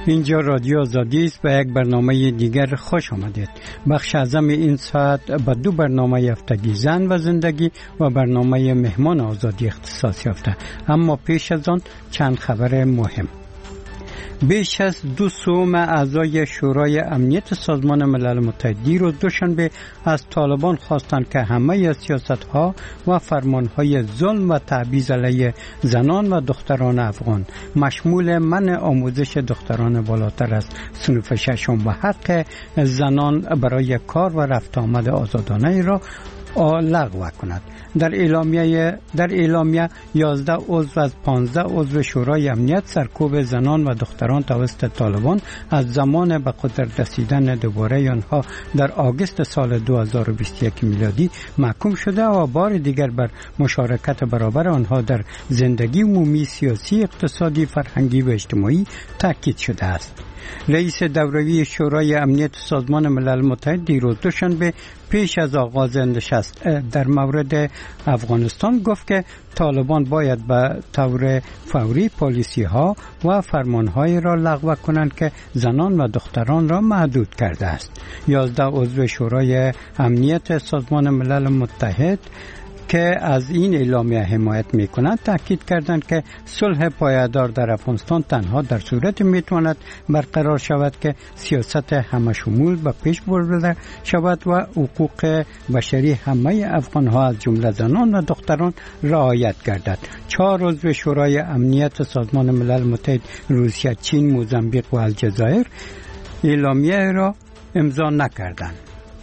اینجا رادیو آزادی است و یک برنامه دیگر خوش آمدید. بخش اعظم این ساعت با دو برنامه هفتگی زن و زندگی و برنامه مهمان آزادی اختصاص یافته. اما پیش از آن چند خبر مهم. بیش از 200 اعضای شورای امنیت سازمان ملل متحد روز دوشنبه از طالبان خواستند که همه سیاست‌ها و فرمان‌های ظلم و تبعیض علیه زنان و دختران افغان مشمول منع آموزش دختران بالاتر از صنف ششم و حق زنان برای کار و رفت آمد آزادانه را لغو کند. در اعلامیه 11 عضو از 15 عضو شورای امنیت سرکوب زنان و دختران توسط طالبان از زمان به قدرت رسیدن دوباره آنها در آگوست سال 2021 میلادی محکوم شده و بار دیگر بر مشارکت برابر آنها در زندگی عمومی، سیاسی، اقتصادی، فرهنگی و اجتماعی تاکید شده است. رئیس دوره‌ای شورای امنیت سازمان ملل متحد دیروز دوشنبه پیش از آغاز نشست در مورد افغانستان گفت که طالبان باید به طور فوری پالیسی‌ها و فرمان‌های را لغو کنند که زنان و دختران را محدود کرده است. 11 عضو شورای امنیت سازمان ملل متحد که از این اعلامیه حمایت می‌کنند تاکید کردند که صلح پایدار در افغانستان تنها در صورت میتواند برقرار شود که سیاست همشمول به پیش برده شود و حقوق بشری همه افغان‌ها از جمله زنان و دختران رعایت گردد. 4 عضو شورای امنیت سازمان ملل متحد روسیه، چین، موزامبیک و الجزایر اعلامیه را امضا نکردند.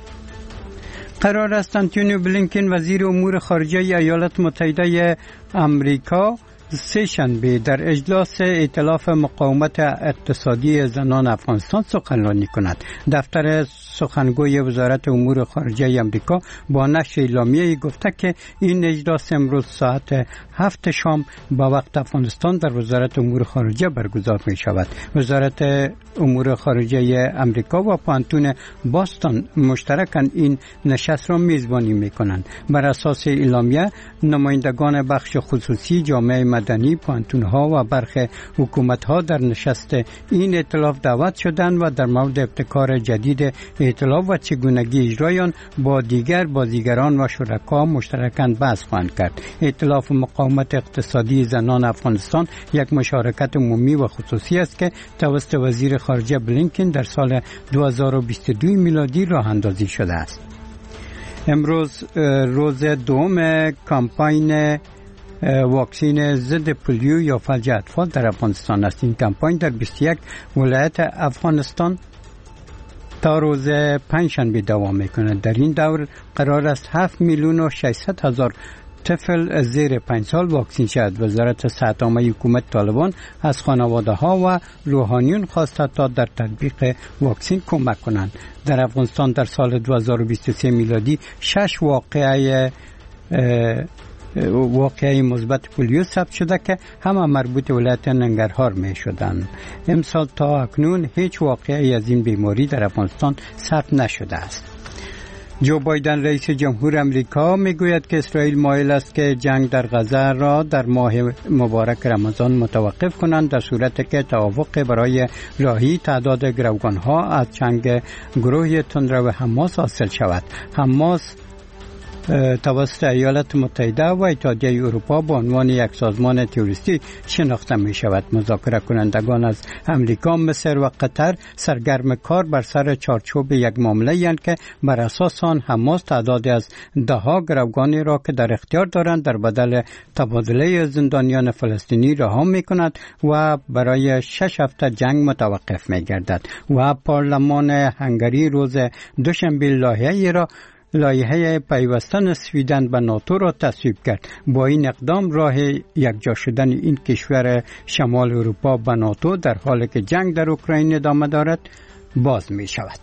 قرار است آنتونی بلینکن وزیر امور خارجه ایالات متحده آمریکا سه‌شنبه در اجلاس ائتلاف مقاومت اقتصادی زنان افغانستان سخنرانی کند. دفتر سخنگوی وزارت امور خارجه آمریکا با نشر اعلامیه‌ای گفته که این اجلاس امروز ساعت 7 شام با وقت افغانستان در وزارت امور خارجه برگزار می شود. وزارت امور خارجه آمریکا و پانتون باستون مشترکاً این نشست را میزبانی می کنند. بر اساس اعلامیه نمایندگان بخش خصوصی، جامعه مدنی، پانتون‌ها و برخی حکومت‌ها در نشست این ائتلاف دعوت شدند و در مورد ابتکار جدید ائتلاف و چگونگی اجرای آن با دیگر بازیگران و شرکا مشترکاً بحث خواهند کرد. ائتلاف مقاومت اقتصادی زنان افغانستان یک مشارکت عمومی و خصوصی است که توسط وزیر خارجه بلینکن در سال 2022 میلادی راه اندازی شده است. امروز روز دوم کمپاین واکسین ضد پولیو یا فلج اطفال در افغانستان است. این کمپاین در 21 ولایت افغانستان تا روز پنجشنبه دوام می‌کند. در این دور قرار است 7,600,000 طفل زیر 5 سال واکسین شود. وزارت صحت عامه حکومت طالبان از خانواده‌ها و روحانیون خواسته تا در تطبیق واکسین کمک کنند. در افغانستان در سال 2023 میلادی 6 واقعه مثبت پولیو ثبت شده که همه مربوط ولایت ننگرهار می شدند. امسال تا اکنون هیچ واقعه از این بیماری در افغانستان ثبت نشده است. جو بایدن رئیس جمهور امریکا میگوید که اسرائیل مایل است که جنگ در غزه را در ماه مبارک رمضان متوقف کنند در صورتی که توافق برای رهایی تعداد گروگانها از چنگ گروه تندرو حماس حاصل شود. حماس توسط ایالات متحده و اتحادیه اروپا به عنوان یک سازمان تروریستی شناخته می شود. مذاکره کنندگان از امریکا، مصر و قطر سرگرم کار بر سر چارچوب یک معامله اند که بر اساس آن حماس تعدادی از دهها گروگانی را که در اختیار دارند در بدل تبادله زندانیان فلسطینی رها می کند و برای 6 هفته جنگ متوقف می گردد. و پارلمان هنگری روز دوشنبه لایحه پیوستن سویدن به ناتو را تصویب کرد. با این اقدام راه یکجا شدن این کشور شمال اروپا به ناتو در حالی که جنگ در اوکراین ادامه دارد باز می شود.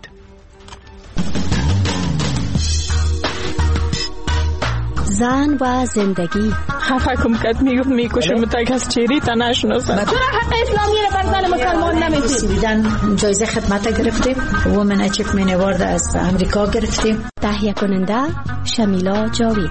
زن و زندگی خفه کم کد میکشم تا کس چیری تا نشناسم. چرا حق اسلامی را بر زن مسلمان نمیدید؟ سویدن جایزه خدمت گرفتیم، وومن اچیومنت اوارد از امریکا گرفتیم. تهیه کننده شمیلا جاوید.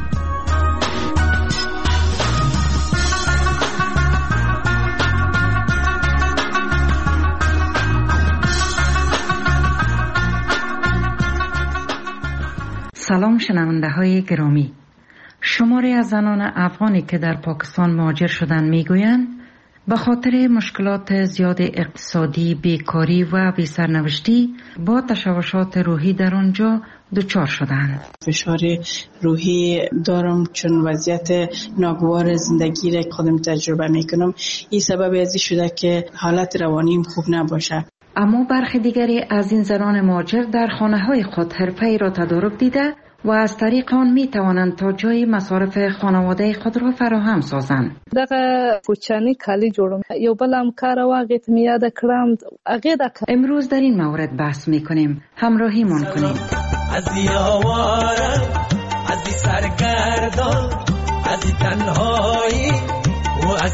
سلام شنونده های گرامی. شماری از زنان افغانی که در پاکستان مهاجر شدند میگویند به خاطر مشکلات زیاد اقتصادی، بیکاری و بی‌سرنوشتی با تشوشات روحی در آنجا دچار شدند. فشار روحی دارم چون وضعیت ناگوار زندگی را خودم تجربه میکنم. این سبب ازی شده که حالت روانیم خوب نباشه. اما برخی دیگری از این زنان مهاجر در خانه های خود حرفه‌ای را تدارک دیده و از طریق آن می توانند تا جای مصارف خانواده خود را فراهم سازند. دغه کوچنی کالی جوړم یو بل همکار واغې ته یاد کړم هغه امروز در این مورد بحث می کنیم. همراهیمان کنید. از یاوارم از سرگردان از تنهایی و از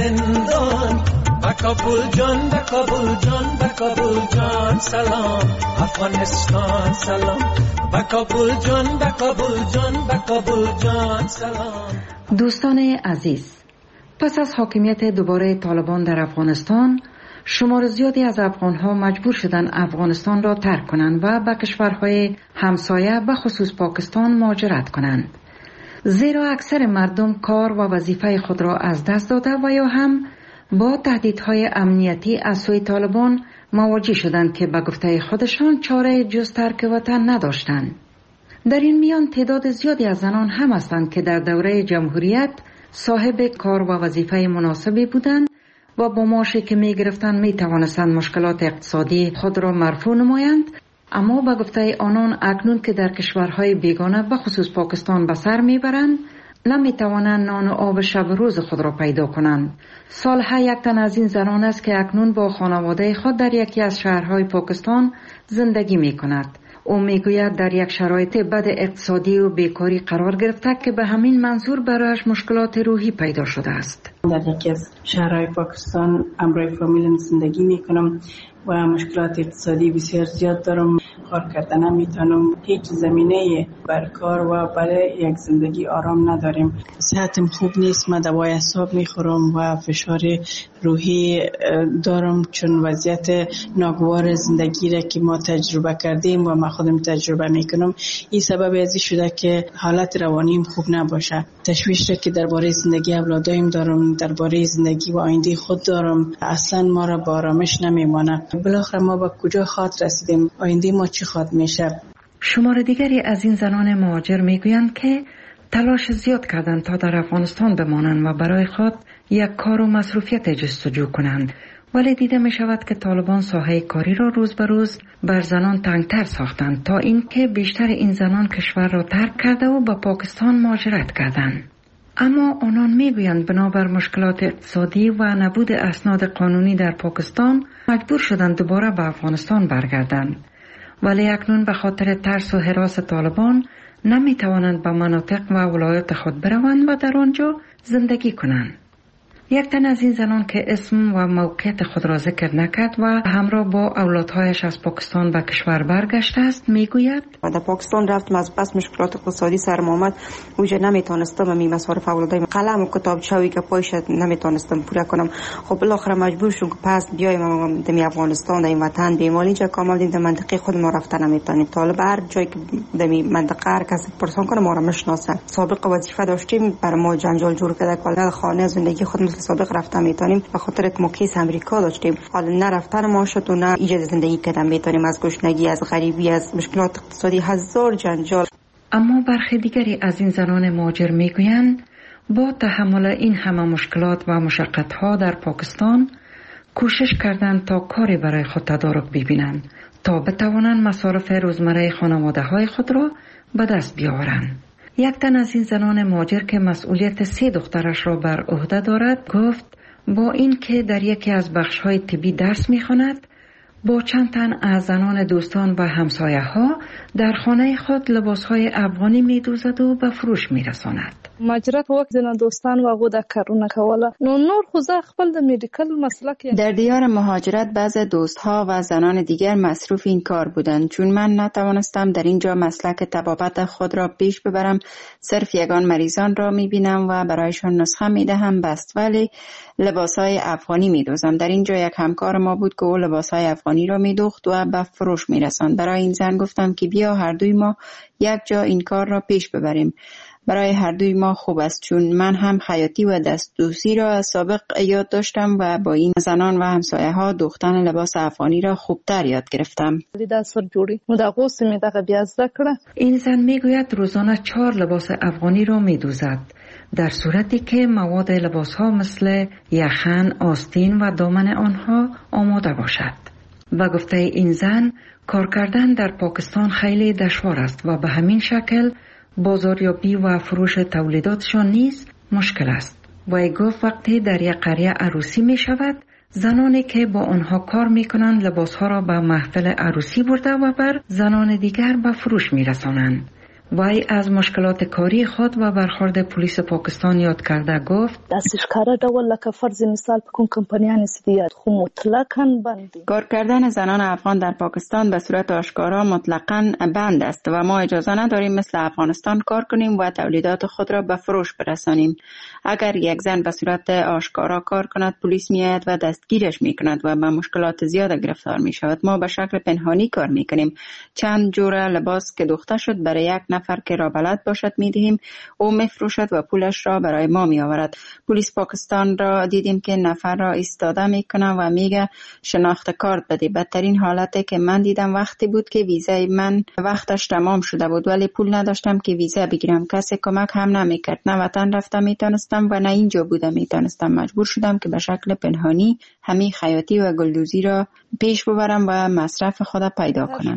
زندان کابل جان کابل جان کابل جان سلام افغانستان سلام کابل جان کابل جان کابل جان سلام. دوستان عزیز، پس از حاکمیت دوباره طالبان در افغانستان، شمار زیادی از افغانها مجبور شدند افغانستان را ترک کنند و به کشورهای همسایه به خصوص پاکستان مهاجرت کنند، زیرا اکثر مردم کار و وظیفه خود را از دست داده و یا هم با تهدیدهای امنیتی از سوی طالبان مواجه شدند که به گفته خودشان چاره جز ترک وطن نداشتند. در این میان تعداد زیادی از زنان هم هستند که در دوره جمهوریت صاحب کار و وظیفه مناسبی بودند و با معاشی که می گرفتند می توانستند مشکلات اقتصادی خود را مرفوع نمایند، اما به گفته آنان اکنون که در کشورهای بیگانه به خصوص پاکستان به سر می برند نمی توانند نان و آب شب روز خود را پیدا کنند. صالحه یک تن از این زنان است که اکنون با خانواده خود در یکی از شهرهای پاکستان زندگی می کند. او می گوید در یک شرایط بد اقتصادی و بیکاری قرار گرفته که به همین منظور برایش مشکلات روحی پیدا شده است. در یکی از شهرهای پاکستان همراه فامیلم زندگی می کنم و مشکلات اقتصادی بسیار زیاد دارم. کار کردن نمیتونم، هیچ زمینه بر کار و برای یک زندگی آرام نداریم. صحتم خوب نیست، من دوای اعصاب میخورم و فشار روحی دارم چون وضعیت ناگوار زندگی را که ما تجربه کردیم و من خودم تجربه میکنم. این سبب ازی شده که حالت روانیم خوب نباشه. تشویش را که درباره زندگی اولادایم دارم، درباره زندگی و آینده خود دارم، اصلا ما را با آرامش نمیمانه. بالاخره ما به کجا خواهد رسیدیم؟ آینده ما چی خواهد میشه؟ شمار دیگری از این زنان مهاجر میگویند که تلاش زیاد کردند تا در افغانستان بمانند و برای خود یک کار و مصروفیت جستجو کنند، ولی دیده می شود که طالبان ساحه کاری را روز به روز بر زنان تنگتر ساختند تا اینکه بیشتر این زنان کشور را ترک کرده و به پاکستان مهاجرت کردند. اما آنان میگویند بنابر مشکلات اقتصادی و نبود اسناد قانونی در پاکستان مجبور شدند دوباره به افغانستان برگردند، ولی اکنون به خاطر ترس و هراس طالبان نمی توانند به مناطق و ولایات خود بروند و در آنجا زندگی کنند. یک تن از این زنان که اسم و موقعیت خود را ذکر نکرد و همراه با اولادهایش از پاکستان به کشور برگشته است میگوید در پاکستان رفتم، از بس مشکلات اقتصادی سرم آمد، اونجا نمیتونستم می مصارف اولادایم قلم و کتابچه‌ای که پایش نمیتونستم پوره کنم. خب بالاخره مجبور شدم که پس بیایم در افغانستان، در این وطن بیمال. اینجا کامل در منطقه خود ما رفتن نمیتونیم. طالب هر جایی که در منطقه هر کسی پرسان کنه ما را میشناسه. سابقه وظیفه داشتیم، بر ما جنجال جور کرده که خانه زندگی خود سابق رفتن میتونیم به خاطر که ما کیس امریکا داشتیم. حالا نه رفتن ما شد و نه ایجاد زندگی کردن میتونیم، از گشنگی، از غریبی، از مشکلات اقتصادی، هزار جنجال. اما برخی دیگری از این زنان مهاجر میگویند با تحمل این همه مشکلات و مشقت‌ها در پاکستان کوشش کردند تا کاری برای خود تدارک ببینند تا بتوانند مصارف روزمره خانواده‌های خود را به دست بیاورند. یک تن از این زنان مهاجر که مسئولیت 3 دخترش را بر عهده دارد گفت با این که در یکی از بخش‌های طبی درس می‌خواند، با چند تن از زنان دوستان و همسایه‌ها در خانه خود لباس‌های افغانی می‌دوزد و به فروش می‌رساند. مهاجرت وخت زنان دوستان و هغو د کارونه کوله نور خو زه خپل د میډیکل مسلک. در دیار مهاجرت بعض دوستها و زنان دیگر مصروف این کار بودند. چون من نتوانستم در اینجا مسلک طبابت خود را پیش ببرم، صرف یگان مریضان را می‌بینم و برایشان نسخه می‌دهم بس، ولی لباس‌های افغانی می‌دوزم. در اینجا یک همکار ما بود که او لباس‌های افغانی افغانی را می‌دوخت و به فروش می‌رساند. برای این زن گفتم که بیا هر دوی ما یک جا این کار را پیش ببریم. برای هر دوی ما خوب است، چون من هم خیاطی و دستدوزی را از سابق یاد داشتم و با این زنان و همسایه ها دوختن لباس افغانی را خوبتر یاد گرفتم. این زن میگوید روزانه 4 لباس افغانی را میدوزد، در صورتی که مواد لباس ها مثل یخن، آستین و دامن آنها آماده باشد. و گفته این زن کار کردن در پاکستان خیلی دشوار است و به همین شکل بازاریابی و فروش تولیداتشان نیز مشکل است. و گفت وقتی در یک قریه عروسی می شود، زنانی که با آنها کار می کنند لباس ها را به محفل عروسی برده و بر زنان دیگر به فروش می رسانند. وی از مشکلات کاری خود و برخورد پلیس پاکستان یاد کرده گفت کار کردن زنان افغان در پاکستان به صورت آشکارا مطلقاً بند است و ما اجازه نداریم مثل افغانستان کار کنیم و تولیدات خود را به فروش برسانیم. اگر یک زن به صورت آشکارا کار کند، پلیس میآید و دستگیرش میکند و به مشکلات زیاد گرفتار می شود. ما به شکل پنهانی کار میکنیم. چند جور لباس که دوخته شد برای یک نفر که را بلد باشد میدهیم، او میفروشد و پولش را برای ما میآورد. پلیس پاکستان را دیدیم که نفر را ایستاده میکنه و میگه شناخت کارت بده. بدترین حالتی که من دیدم وقتی بود که ویزای من وقتش تمام شده بود ولی پول نداشتم که ویزا بگیرم. کسی کمک هم نمیکرد. نه وطن رفتم میتونستم و نه اینجا بودم میتونستم. مجبور شدم که به شکل پنهانی همین خیاطی و گلدوزی را پیش ببرم و مصرف خود پیدا کنم.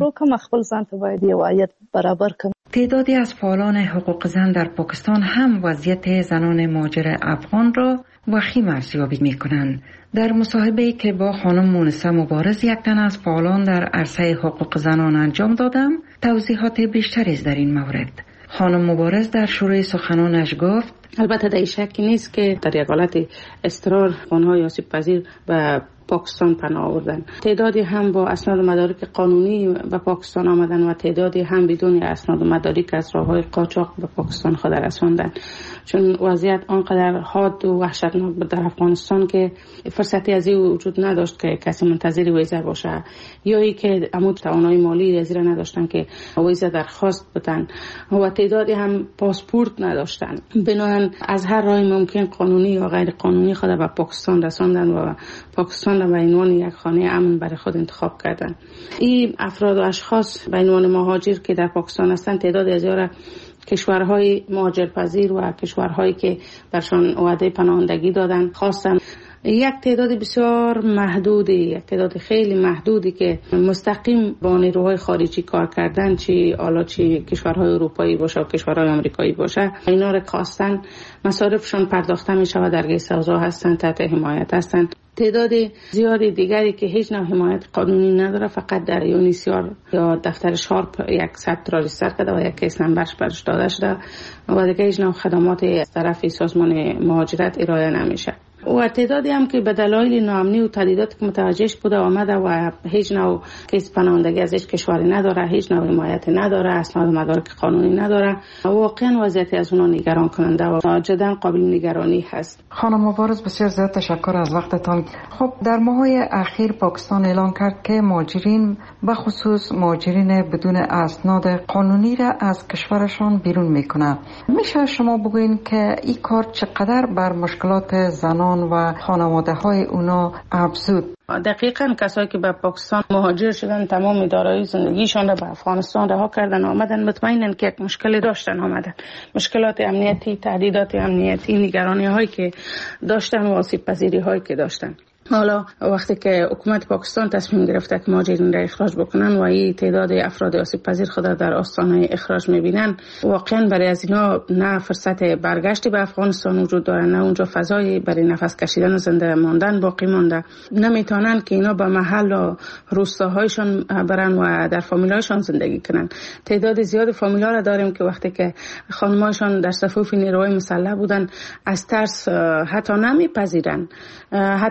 تعدادی از فعالان حقوق زن در پاکستان هم وضعیت زنان مهاجر افغان را وخیم ارزیابی می‌کنند. در مصاحبه‌ای که با خانم مونسه مبارز، یک تن از فعالان در عرصه حقوق زنان انجام دادم، توضیحات بیشتری در این مورد. خانم مبارز در شروع سخنانش گفت: البته در شکی نیست که در یک حالت اضطرار افغان‌های آسیب پذیر و پاکستان پناه آوردن. تعدادی هم با اسناد و مدارک قانونی به پاکستان آمدن و تعدادی هم بدون اسناد و مدارک از راه‌های قاچاق به پاکستان خود رساندن. چون وضعیت آنقدر حاد و وحشتناک بود در افغانستان که فرصتی از این وجود نداشت که کسی منتظر ویزا باشه، یا ای که عمود توانایی مالی از این نداشتن که ویزا درخواست بدن و تعدادی هم پاسپورت نداشتن. بنابراین از هر راه ممکن قانونی یا غیر قانونی خود به پاکستان رساندن و پاکستان را به عنوان یک خانه امن برای خود انتخاب کردن. این افراد و اشخاص به عنوان مهاجر که در پاکستان هستند، تعداد زیاد کشورهای مهاجرپذیر و کشورهایی که برشان وعده پناهندگی دادن خواستن. یک تعداد بسیار محدودی، یک تعداد خیلی محدودی که مستقیم با نیروهای خارجی کار کردن، چی کشورهای اروپایی باشه و کشورهای آمریکایی باشه، اینا را خواستن مصارفشان پرداخته می شود، درگیر سوزا هستند، تحت حمایت هستند. تعداد زیادی دیگری که هیچ نوع حمایت قانونی نداره، فقط در یونیسیار یا دفتر شارپ یک ثبت را ریجستر کرده و یک کیس نمبرش برش داده شده و دیگه هیچ نوع خدمات از طرف سازمان مهاجرت ارائه نمیشه. و تعدادی هم که به دلایل ناامنی و تهدیدات که متوجهش بوده آمده و هیچ نوع کیس پناهندگی از هیچ کشوری نداره، هیچ نوع حمایت نداره، اسناد و مدارک قانونی نداره، واقعا وضعیت از اونها نگران کننده و جدا قابل نگرانی هست. خانم مبارز، بسیار زیاد تشکر از وقتتان. خب در ماه‌های اخیر پاکستان اعلام کرد که مهاجرین به خصوص مهاجرین بدون اسناد قانونی را از کشورشان بیرون میکنه. میشه شما بگوین که این کار چقدر بر مشکلات زنان و خانواده های اونا افزود؟ دقیقاً کسایی که به پاکستان مهاجر شدن تمام دارایی زندگیشان را به افغانستان رها کردن آمدن، مطمئنن که یک مشکلی داشتن آمدن. مشکلات امنیتی، تهدیدات امنیتی، نگرانی هایی که داشتن و آسیب پذیری هایی که داشتن. حالا وقتی که حکومت پاکستان تصمیم گرفته که مهاجرین را اخراج بکنن و این تعداد افراد آسیب پذیر خود در آستانه اخراج میبینن، واقعا برای از اینا نه فرصت برگشتی به افغانستان وجود داره، نه اونجا فضایی برای نفس کشیدن و زنده ماندن باقی مانده. نمیتونن که اینا به محل و روستاهایشان برن و در فامیلایشان زندگی کنن. تعداد زیاد فامیلا را داریم که وقتی که خانمایشان در صفوف نیروهای مسلح بودن، از ترس حتی نمیپذیرن، حتی به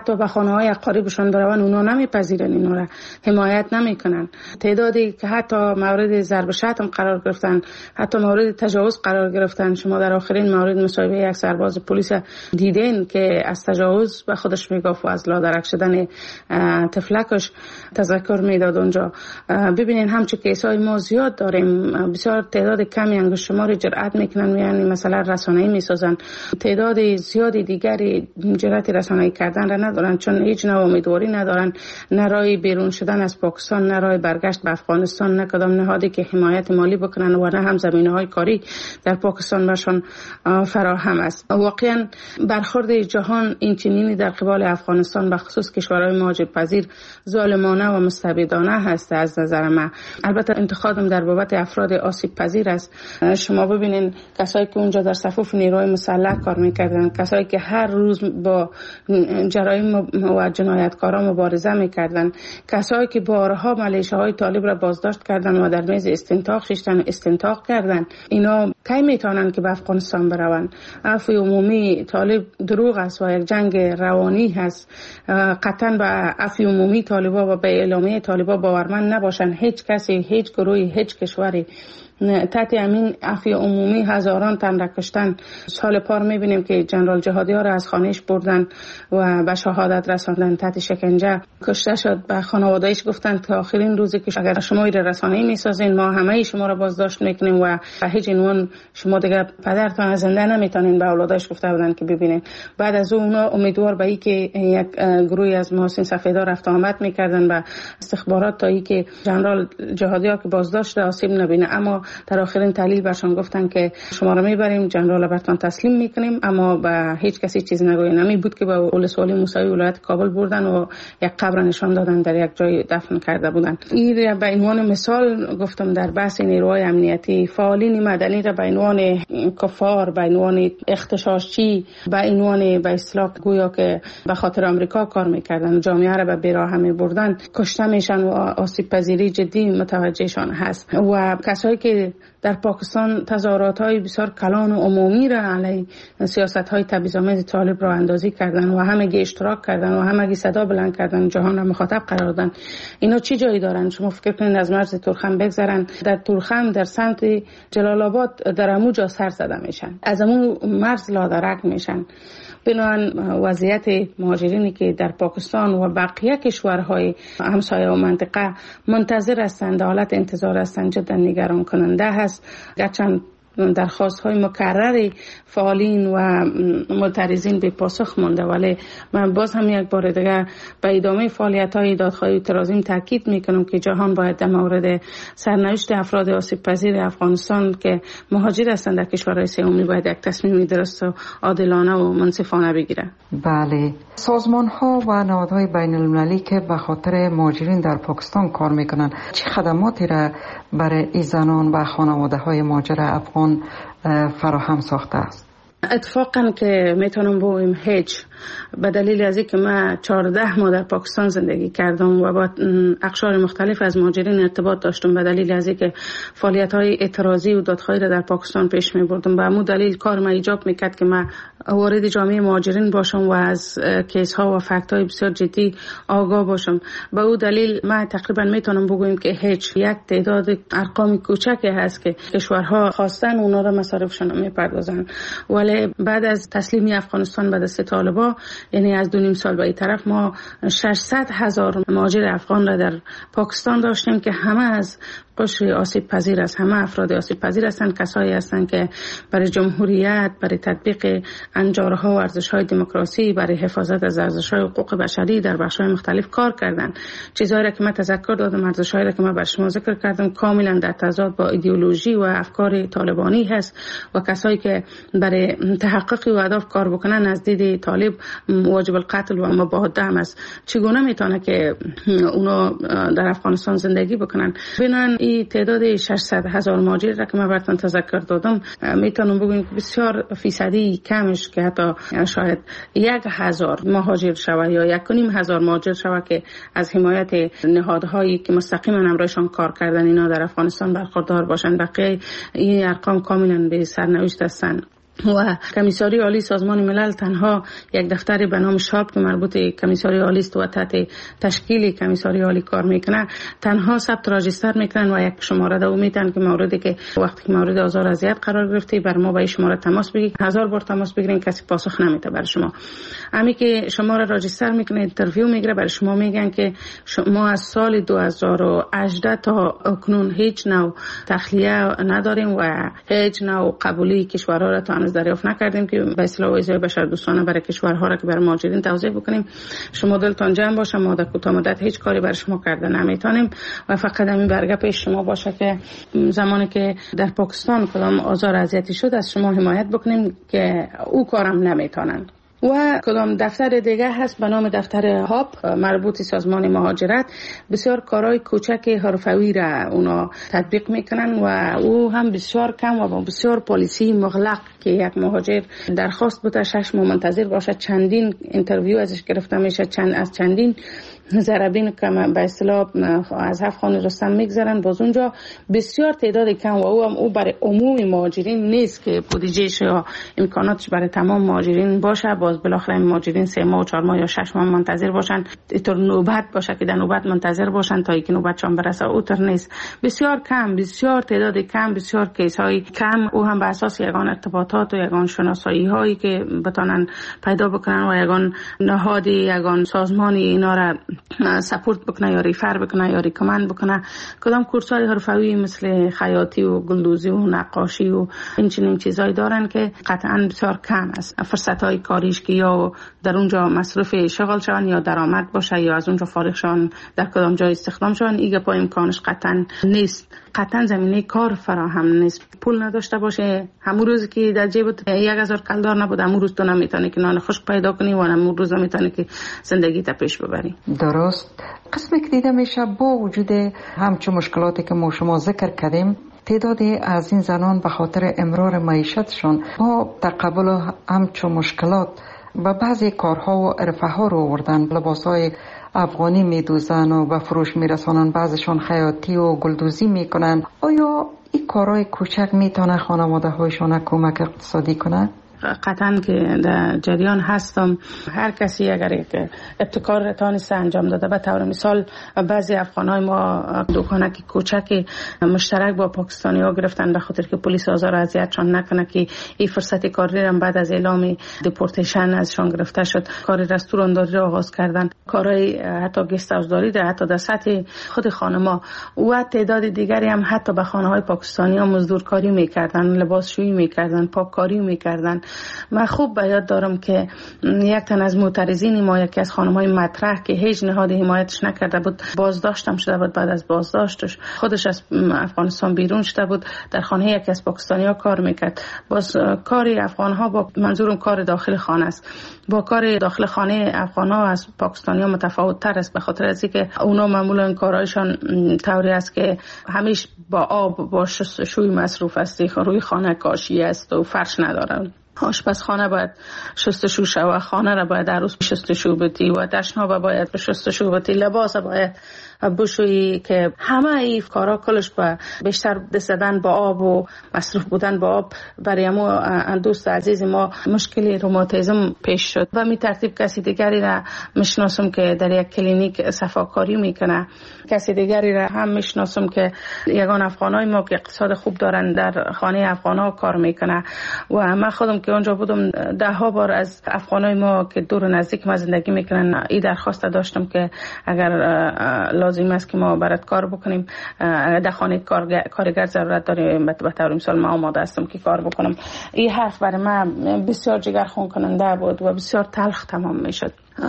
خانه‌های اقاربشان برون، اونا نمیپذیرن، اینا را حمایت نمیکنن. تعدادی که حتی مورد ضرب شتم قرار گرفتن، حتی مورد تجاوز قرار گرفتن. شما در آخرین مورد مصاحبه یک سرباز پلیس دیدین که از تجاوز به خودش میگفت و از لادرک شدن طفلکش تذکر میداد اونجا. ببینین همچون کیسای ما زیاد داریم، بسیار تعداد کمی انگشت شماری جرأت میکنن، یعنی مثلا رسانه‌ای میسازن. تعداد زیادی دیگری جرأت رسانه‌ای کردن را ندارن، چون هیچ نوع امیدواری ندارن، نه راه بیرون شدن از پاکستان، نه راه برگشت به افغانستان، نه کدام نهادی که حمایت مالی بکنن و نه هم زمینه‌های کاری در پاکستان برشان فراهم است. واقعا برخورد جهان این چنینی در قبال افغانستان به خصوص کشورهای مهاجرپذیر ظالمانه و مستبدانه هست از نظر من. البته انتقادم در بابت افراد آسیب پذیر است. شما ببینین کسایی که اونجا در صفوف نیروی مسلح کار میکردن، کسایی که هر روز با جرایم و جنایتکاران مبارزه میکردن، کسایی که بارها ملیشه‌های طالب را بازداشت کردن و در میز استنطاق کردن، اینا کی میتونن که به افغانستان برون؟ عفو عمومی طالب دروغ است و یک جنگ روانی هست. قطعا به عفو عمومی طالبا و به اعلامیه طالبا باورمند نباشن. هیچ کسی، هیچ گروهی، هیچ کشوری تحت امین عفو عمومی هزاران تن را کشتن. سال پار میبینیم که جنرال جهادی ها را از خانهش بردن و به شهادت رساندن، تحت شکنجه کشته شد. به خانواده‌اش گفتن که آخرین روزی که اگر شما این رسانه‌ای میسازین ما همه شما را بازداشت میکنیم و به هیچ عنوان شما دیگه پدرتان زنده نمیتونین. به اولادش گفته بودن که ببینین. بعد از اون امیدوار به این که یک گروهی از محسن سفیدا رفت آمد میکردن به استخبارات تا این که جنرال جهادی ها که بازداشت آسیب نبینه، اما در آخرین تحلیل برشان گفتن که شما را میبریم، جنرال برتان تسلیم میکنیم، اما به هیچ کسی چیز نگوین. نمی بود که به ولسوالی موسوی ولایت کابل بردن و یک قبر نشان دادن، در یک جای دفن کرده بودن. این به عنوان مثال گفتم در بحث نیروهای امنیتی. فعالین مدنی را به عنوان کفار، به عنوان اغتشاشچی، به عنوان به اصطلاح گویا که به خاطر آمریکا کار میکردن، جامعه را به بیراه میبردن، کشته میشن و آسیب پذیری جدی متوجهشان هست. و کسایی که در پاکستان تظاهرات‌های بسیار کلان و عمومی را علیه سیاست‌های تبعیض‌آمیز طالب را اندازی کردن و همگی اشتراک کردن و همگی صدا بلند کردن، جهان را مخاطب قرار دادن. اینا چی جایی دارن؟ شما فکر کنید از مرز تورخم بگذرن، در تورخم در سمت جلال آباد در اموجا سر زده میشن، از امو مرز لادرک میشن. بنابراین وضعیت مهاجرینی که در پاکستان و بقیه کشورهای همسایه و منطقه منتظر هستند، حالت انتظار هستند، جدا نگران کننده هست. گرچه درخواست های مکرر فعالین و معترضین به پاسخ مانده، ولی من باز هم یک بار دیگه به ادامه فعالیت های دادخواهی و اعتراضیم تاکید میکنم که جهان باید در مورد سرنوشت افراد آسیب پذیر افغانستان که مهاجر هستند در کشورهای سومی باید یک تصمیم درست و عادلانه و منصفانه بگیره. بله، سازمان ها و نهادهای بین المللی که به خاطر مهاجرین در پاکستان کار میکنن چه خدماتی را برای این زنان و خانواده های مهاجر افغان فراهم ساخته است؟ اتفاقا که میتونم بگویم هیچ، به دلیل از اینکه من 14 ماه در پاکستان زندگی کردم و با اقشار مختلف از مهاجرین ارتباط داشتم، به دلیل از اینکه فعالیت‌های اعتراضی و دادخواهی را در پاکستان پیش می‌بردم، به همون دلیل کار ما ایجاب می‌کرد که من وارد جامعه مهاجرین باشم و از کیس‌ها و فکت‌های بسیار جدی آگاه باشم. به اون دلیل من تقریبا میتونم بگویم که هیچ، یک تعداد ارقام کوچکی هست که کشورها خواستن اونا را مصارفشون میپردازن، ولی بعد از تسلیمی افغانستان به دست طالبان، یعنی از 2.5 سال به این طرف، ما 600,000 مهاجر افغان را در پاکستان داشتیم که همه از قشر آسیب پذیر است، همه افراد آسیب پذیر هستند، کسایی هستند که برای جمهوریت، برای تطبیق انجارها و ارزش‌های دموکراسی، برای حفاظت از ارزش‌های حقوق بشری در بخش‌های مختلف کار کردند. چیزهایی را که من تذکر دادم، ارزش‌هایی را که من بر شما ذکر کردم، کاملا در تضاد با ایدئولوژی و افکار طالبانی هست و کسایی که برای تحقق اهداف کار بکنن از دید طالب واجب القتل و مباهات هم است. چگونه میتونه که اونا در افغانستان زندگی بکنن؟ بنابراین این تعداد 600,000 مهاجر را که من براتون تذکر دادم، میتونم بگم که بسیار فیصدی کمش که حتی شاید 1,000 مهاجر شوه یا 1,500 مهاجر شوه که از حمایت نهادهایی که مستقیما همراهشان کار کردن اینا در افغانستان برخوردار باشن. بقیه این ارقام کاملا به سرنوشت هستند. و کمیساری عالی سازمان ملل تنها یک دفتر به نام شاب که مربوط کمیساری عالی است و تحت تشکیل کمیساری عالی کار میکنه تنها ثبت راجستر میکنن و یک شماره دو میتن که موردی که وقتی که مورد آزار اذیت قرار گرفته بر ما به شماره تماس بگیرید. 1000 بار تماس بگیرین کسی پاسخ نمیده بر شما. همین که شما را راجستر میکنه اینترویو میگیره بر شما میگن که ما از سال 2018 تا اکنون هیچ نوع تخلیه نداریم و هیچ نوع قبولی کشورها را تا هنوز دریافت نکردیم که به اصطلاح ویزای بشردوستانه برای کشورها را که برای مهاجرین توضیح بکنیم. شما دلتان جمع باشه، ما در کوتاه مدت هیچ کاری برای شما کرده نمیتونیم و فقط همین برگه پیش شما باشه که زمانی که در پاکستان کدام آزار اذیتی شد از شما حمایت بکنیم که او کارم نمیتونن. و کدام دفتر دیگه هست به نام دفتر هاب مربوط سازمان مهاجرت. بسیار کارهای کوچک حرفوی را اونا تطبیق میکنن و او هم بسیار کم و بسیار پالیسی مغلق که یک مهاجر درخواست بوده 6 ماه منتظر باشه، چندین اینترویو ازش گرفته میشه، از چندین ضربین که به اصطلاح از هفت خانه رستم میگذرن باز اونجا بسیار تعداد کم و او برای عموم مهاجرین نیست که بودجهش یا امکاناتش برای تمام مهاجرین باشه. باز بالاخره مهاجرین 3 ماه و 4 ماه یا 6 ماه منتظر باشن، اینطور نوبت باشه که در نوبت منتظر باشن تا اینکه نوبتشون برسه، اوتر نیست. بسیار کم، بسیار تعداد کم، بسیار کیس های کم. او هم به اساس یگان ارتباطات و یگان شناسایی هایی که بتونن پیدا بکنن و یگان نهادی یگان سازمانی اینا را سپورت بکنه یا ریفر بکنه یا ریکمند بکنه. کدام کورسای حرفوی مثل خیاطی و گلدوزی و نقاشی و این چنین چیزایی دارن که قطعا بسیار کم است فرصت‌های کاریش که یا در اونجا مصرف شغل شون یا درآمد باشه یا از اونجا فارغ شون در کدام جای استخدام شون. ایگه پای امکانش قطعا نیست، قطعا زمینه کار فراهم نیست. پول نداشته باشه همون روز که در جیبت 1000 کلدار نبود همون روز تو نمیتونی که نان خشک پیدا کنی و همون روز نمیتونی که زندگی تا پیش ببری. درست. قسمی که دیده میشه با وجود همچون مشکلاتی که ما شما ذکر کردیم تعدادی از این زنان به خاطر امرار معیشتشون با تقبل همچون مشکلات و بعضی کارها و عرفه ها رو آوردن. لباسای افغانی میدوزن و به فروش میرسانن، بعضشون خیاطی و گلدوزی میکنن. آیا این کارهای کوچک میتونه خانواده هایشون کمک اقتصادی کنه؟ قطعا که در جریان هستم. هر کسی اگر یک ابتکار تانسته انجام داده، به طور مثال بعضی افغانای ما دکانک کوچک مشترک با پاکستانی ها گرفتن به خاطر که پلیس آزار اذیتشان نکنه که این فرصت کاری را بعد از اعلام دیپورتیشن ازشان گرفته شد کار رستورانداری را آغاز کردن. کارهای حتی گست هاوسداری در حتی در سطح خود خانما و تعداد دیگری هم حتی به خانه‌های پاکستانی ها مزدورکاری میکردن، لباسشویی میکردن، پاککاری میکردن. من خوب به یاد دارم که یک تن از معترضین ما، یکی از خانم‌های مطرح که هیچ نهاد حمایتش نکرده بود، بازداشتم شده بود. بعد از بازداشتش خودش از افغانستان بیرون شده بود، در خانه یکی از پاکستانی‌ها کار میکرد. باز کاری افغان‌ها با منظورم کار داخل خانه است، با کار داخل خانه افغان‌ها از پاکستانی‌ها متفاوت‌تر است به خاطر از اینکه اونا معمولا کارایشان طوری است که همیشه با آب با شستشوی مصروف است، روی خانه کاشی است و فرش ندارن. آشپزخانه باید شستشو شود، خانه را باید عروس شستشو بدی و دشنا باید شستشو بدی، لباس باید بشویی که همه این کارا کلش با بیشتر دست زدن با آب و مصروف بودن با آب برای ما دوست عزیز ما مشکلی روماتیسم پیش شد. و می ترتیب کسی دیگری را میشناسم که در یک کلینیک صفاکاری میکنه، کسی دیگری را هم میشناسم که یگان افغانای ما که اقتصاد خوب دارن در خانه افغانا کار میکنه. و من خودم که اونجا بودم 10 بار از افغانای ما که دور نزدیک ما زندگی میکنن این درخواست داشتم که اگر لازم است که ما برات کار بکنیم در خانه کارگر ضرورت داریم، به طور مثال ما آماده هستم که کار بکنم. این حرف برای من بسیار جگرخون کننده بود و بسیار تلخ تمام میشد.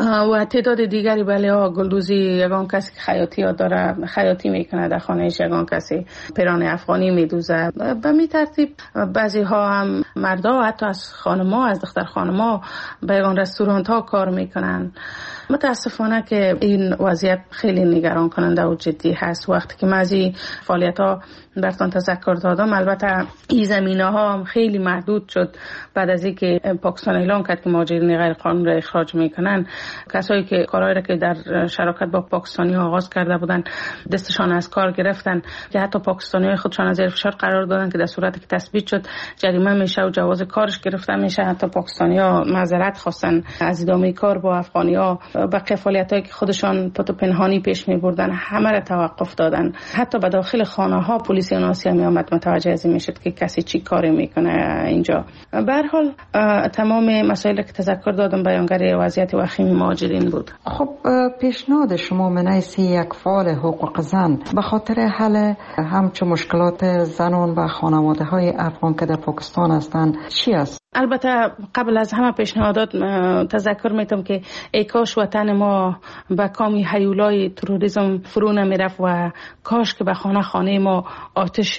و تعداد دیگری بله گلدوزی، یگان کسی که خیاطی ها داره خیاطی میکنه در خانهش، یگان کسی پیران افغانی میدوزه. به می ترتیب بعضی ها هم مردا حتی از خانما، از دختر خانما به یگان رستورانت ها کار میکنن. متاسفانه که این وضعیت خیلی نگران کننده و جدی هست. وقتی که بعضی فعالیت‌ها براتون تذکر دادم، البته این زمینه‌ها خیلی محدود شد بعد از اینکه پاکستان اعلام کرد که مهاجرین غیر قانونی را اخراج میکنن. کسایی که کارهایی را که در شراکت با پاکستانی آغاز کرده بودن دستشان از کار گرفتن، که حتی پاکستانی‌های خودشان از زیر فشار قرار دادن که در صورتی که تثبیت شد جریمه میشه و جواز کارش گرفته میشه. حتی پاکستانی‌ها معذرت خواستن از ادامه کار با افغانی‌ها. بقیه فعالیتایی که خودشان پنهانی پیش می‌بردن همه را توقف دادن. حتی به داخل خانه‌ها پلیس آسیا می آمد متوجه از این میشد که کسی چی کاری میکنه اینجا. به هر حال تمام مسائلی که تذکر دادم بیانگر وضعیت وخیم مهاجرین بود. خب پیشنهاد شما من حیث یک فعال حقوق زن به خاطر حل همچون مشکلات زنان و خانواده های افغان که در پاکستان هستند چی است؟ البته قبل از همه پیشنهادات تذکر میتم که ای کاش وطن ما به کامی هیولای تروریسم فرو نمیرفت و کاش که به خانه ما آتش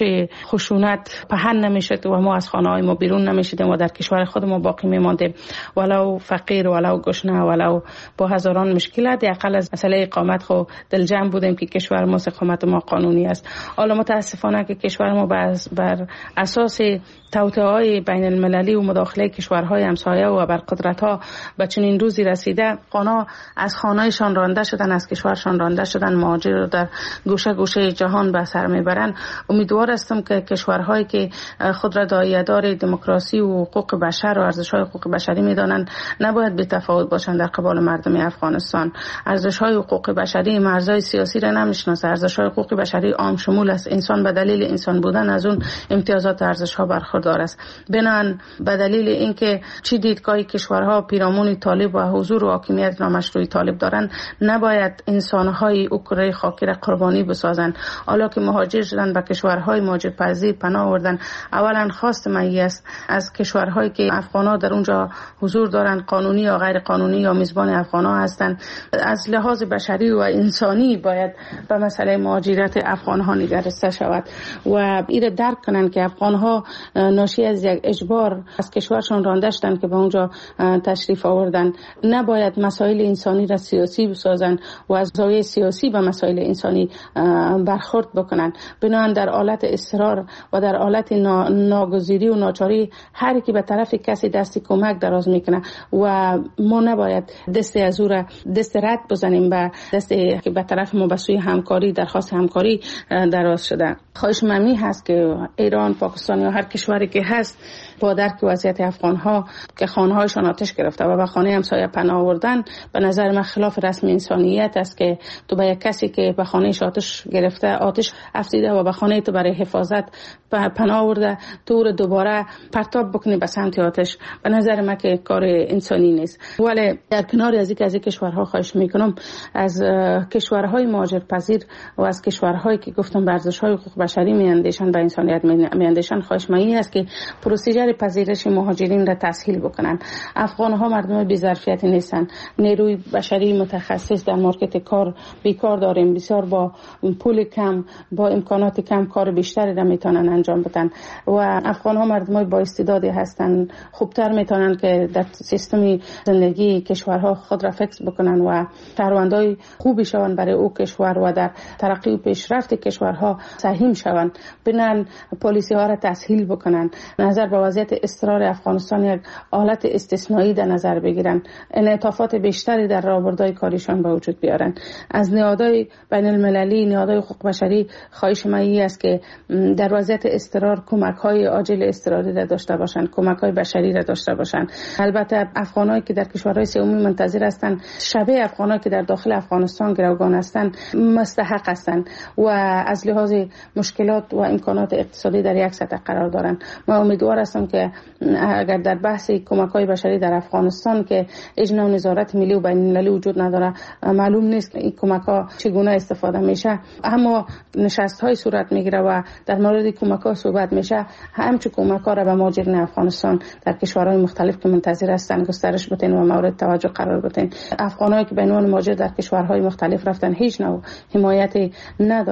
خشونت پهن نمیشد و ما از خانه های ما بیرون نمیشدیم و در کشور خود ما باقی میماندیم، ولو فقیر ولو گشنه ولو با هزاران مشکلات. اقل از مسئله اقامت خو دلجم بودیم که کشور ما اقامت ما قانونی است. حالا متاسفانه که کشور ما بر اساس توطئه‌های بین المللی و مداخله کشورهای همسایه و بر قدرت‌ها به چنین روزی رسیده، آنها از خانه‌شان رانده شدن، از کشورشان رانده شدن، مهاجر رو در گوشه گوشه جهان به سر میبرن. امیدوار هستم که کشورهایی که خود را داعیه‌دار دموکراسی و حقوق بشر و ارزش‌های حقوق بشری می‌دانند نباید بی‌تفاوت باشند در قبال مردم افغانستان. ارزش‌های حقوق بشری مرزهای سیاسی را نمی‌شناسه. ارزش‌های حقوق بشری عام شمول است. انسان به دلیل انسان بودن از اون امتیازات ارزش‌ها برخوردار است. بنان به دلیل اینکه چی دیدگاهی کشورها پیرامون طالب و حضور و حاکمیت نامشروع طالب دارند، نباید انسان‌های اوکراین خاکی را قربانی بسازند. حالا که مهاجر شدن به کشورهای مهاجرپذیر پناه آوردن، اولا خواست من است از کشورهایی که افغان‌ها در اونجا حضور دارند، قانونی یا غیر قانونی یا میزبان افغان‌ها هستند، از لحاظ بشری و انسانی باید به مسئله مهاجرت افغان‌ها نگرسته شود و این درک کنند که افغان‌ها ناشی از یک اجبار از کشورشان رانده شدند که به اونجا تشریف آوردن. نباید مسائل انسانی را سیاسی بسازند و از زاویه سیاسی به مسائل انسانی برخورد بکنند. بنابراین در حالت اصرار و در حالت ناگزیری و ناچاری هر کی به طرف کسی دست کمک دراز میکنه و ما نباید دست از او را دست رد بزنیم به دست که به طرف ما به سوی همکاری درخواست همکاری دراز شده. خواهش من هست که ایران، پاکستان یا هر کشوری که هست با درک وضعیت افغان‌ها که خانه‌هایشان آتش گرفته و به خانه همسایه پناه آوردن، به نظر من خلاف رسم انسانیت است که تو به یک کسی که به خانه‌اش آتش گرفته آتش افزیده و به خانه تو برای حفاظت پناه آورده تو رو دوباره پرتاب بکنی به سمت آتش. به نظر من که کار انسانی نیست. ولی در کنار از اینکه از این کشورها خواهش میکنم از کشورهای مهاجرپذیر و از کشورهایی که گفتم به ارزش‌های حقوق بشری میاندیشن، به انسانیت میاندیشن، خواهش من است که پروسیجر پذیرش مهاجرین را تسهیل بکنن. افغان‌ها مردم بی‌ظرفیتی نیستن. نیروی بشری متخصص در مارکت کار بیکار داریم. بسیار با پول کم، با امکانات کم کار بیشتری را میتونن انجام بدن و افغان‌ها مردم با استعدادی هستن. خوبتر میتونن که در سیستم زندگی کشورها خود را فکس بکنن و شهروندای خوبی شون برای او کشور و در ترقی و پیشرفت کشورها سهم شون. بنان پالیسی ها را تسهیل بکنن. نظر به وضعیت اضطرار افغانستان یک حالت استثنایی در نظر بگیرن. انعطافات بیشتری در راهبردهای کاریشان به وجود بیارن. از نهادهای بین المللی، نهادهای حقوق بشری خواهش من است که در وضعیت اضطرار کمک‌های عاجل اضطراری را داشته باشند، کمک‌های بشری را داشته باشند. البته افغانایی که در کشورهای سومی منتظر هستند، شبیه افغانایی که در داخل افغانستان گروگان هستند، مستحق هستند و از لحاظ مشکلات و امکانات اقتصادی در یک سطح قرار دارند. ما امیدوار هستم که اگر در بحث کمک‌های بشری در افغانستان که هیچ نوع نظارت ملی و بین المللی وجود نداره، معلوم نیست که این کمک‌ها چگونه استفاده میشه، اما نشست‌های صورت میگیره و در مورد کمک‌ها صحبت میشه. همچون کمک‌ها را به مهاجرین افغانستان در کشورهای مختلف که منتظر هستند گسترش بدین و مورد توجه قرار بدین. افغانایی که به عنوان مهاجر در کشورهای مختلف رفتن هیچ نوع حمایتی ندارن.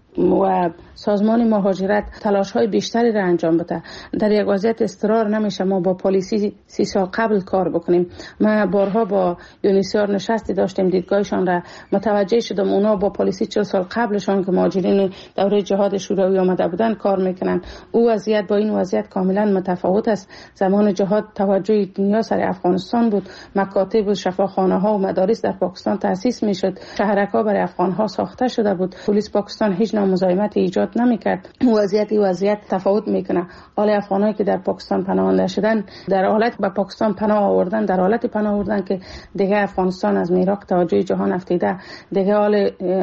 و سازمان مهاجرت تلاش های بیشتری را انجام بده. در یک وضعیت اضطرار نمیشه ما با پلیسی 30 سال قبل کار بکنیم. ما بارها با یونیسیار نشستی داشتیم، دیدگاهشان را متوجه شدم. اونا با پلیسی 40 سال قبلشان که مهاجرین دوره جهاد شوروی آمده بودن کار میکنن. او وضعیت با این وضعیت کاملا متفاوت است. زمان جهاد توجه دنیا سر افغانستان بود. مکاتب و شفاخانه ها و مدارس در پاکستان تأسیس میشد. شهرک‌ها برای افغان ها ساخته شده بود. پلیس پاکستان هیچ نوع مزاحمت ایجاد نمیکرد. وضعیت تفاوت میکنه. حال افغانایی که در پاکستان پناهنده شدن در حالت به پاکستان پناه آوردن، در حالت پناه آوردن که دیگه افغانستان از میراق توجه جهان افتیده، دیگه حال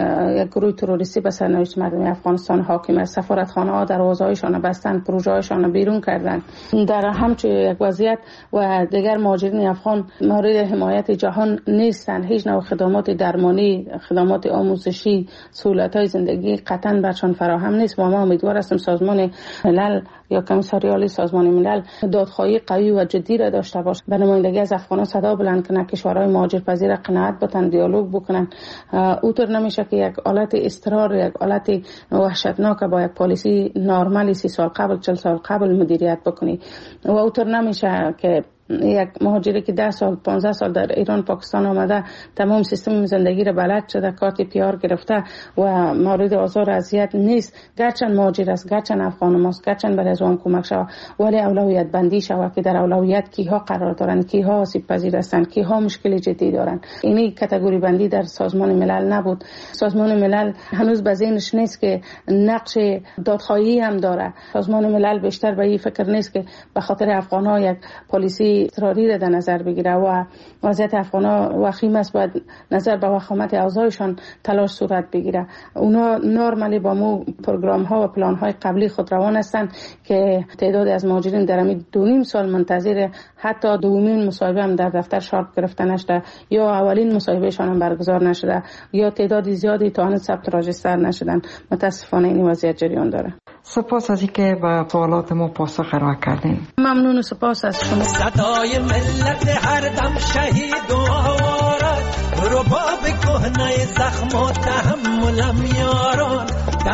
یک گروه تروریستی به سرنوشت مردم افغانستان حاکم است. سفارتخانه ها دروازه‌هایشان بستن، پروژه‌هایشان بیرون کردن. در همچون یک وضعیت و دیگر مهاجرین افغان مورد حمایت جهان نیستن. هیچ نوع خدمات درمانی، خدمات آموزشی، سهولت‌های زندگی قطعاً برشان فراهم نیست. و ما امیدوار هستیم سازمان ملل یا کمیساریال سازمان ملل دادخواهی قوی و جدی را داشته باشه، به نمایندگی از افغانان صدا بلند کنه، کشورهای مهاجرپذیر قناعت بتن، دیالوگ بکنن. اوطور نمیشه که یک حالت اضطرار، یک حالت وحشتناک با یک پالیسی نرمالی 30 سال قبل 40 سال قبل مدیریت بکنی. و اوطور نمیشه که یک مهاجری که 10 سال 15 سال در ایران پاکستان آمده تمام سیستم زندگی را بلد شده، کارت پیار گرفته و مورد آزار اذیت نیست، گرچند مهاجر است، گرچند افغان ماست، گرچند برای از آن کمک شود، ولی اولویت بندی شود که در اولویت کیها قرار دارند، کیها آسیب پذیر هستند، کیها مشکل جدی دارند. اینی کاتگوری بندی در سازمان ملل نبود. سازمان ملل هنوز به ذهنش نیست که نقش دادخواهی هم داره. سازمان ملل بیشتر به این فکر نیست که به خاطر افغان‌ها یک پلیسی اضطراری را در نظر بگیره و وضعیت افغان‌ها وخیم است، باید نظر به وخامت اوضاعشان تلاش صورت بگیره. اونا نرمالی با مو پروگرام ها و پلان های قبلی خود روان هستند که تعداد از مهاجرین در همین 2.5 سال منتظر حتی دومین مصاحبه هم در دفتر شارپ گرفته نشده، یا اولین مصاحبه شان هم برگزار نشده، یا تعداد زیادی تا آن ثبت راجستر نشدن. متاسفانه این وضعیت جریان داره. سپاس از اینکه به سوالات ما پاسخ قرار کردین. ممنون و سپاس از شما. صدای ملت هر دم شهید و آوارد، رباب کهنه زخم و تحملم یاران.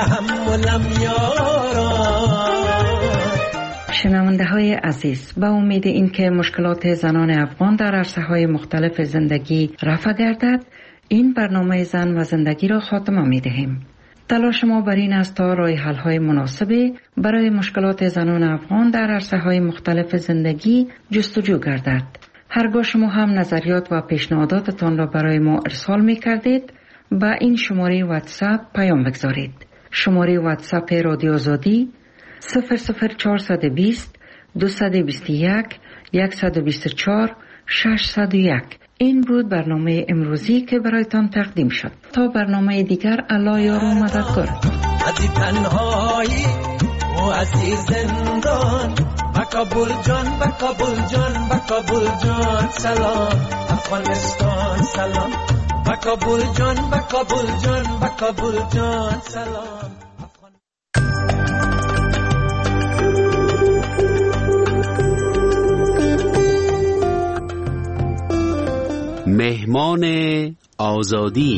شنونده های عزیز، با امید اینکه مشکلات زنان افغان در عرصه های مختلف زندگی رفع گردد، این برنامه زن و زندگی را خاتمه می دهیم. تلاش ما بر این است تا راه حل های مناسبی برای مشکلات زنان افغان در عرصه های مختلف زندگی جستجو گردد. هرگاه شما هم نظریات و پیشنهاداتتان را برای ما ارسال می کردید، با این شماره واتساپ پیام بگذارید. شماره واتساپ رادیو آزادی 00420 221 124 601. این بود برنامه امروزی که برایتان تقدیم شد. تا برنامه دیگر، الله یار و مددگار. از این تنهایی و از این زندان، بکابل جان بکابل جان بکابل جان سلام افغانستان سلام، بکابل جان بکابل جان بکابل جان سلام. مهمان آزادی.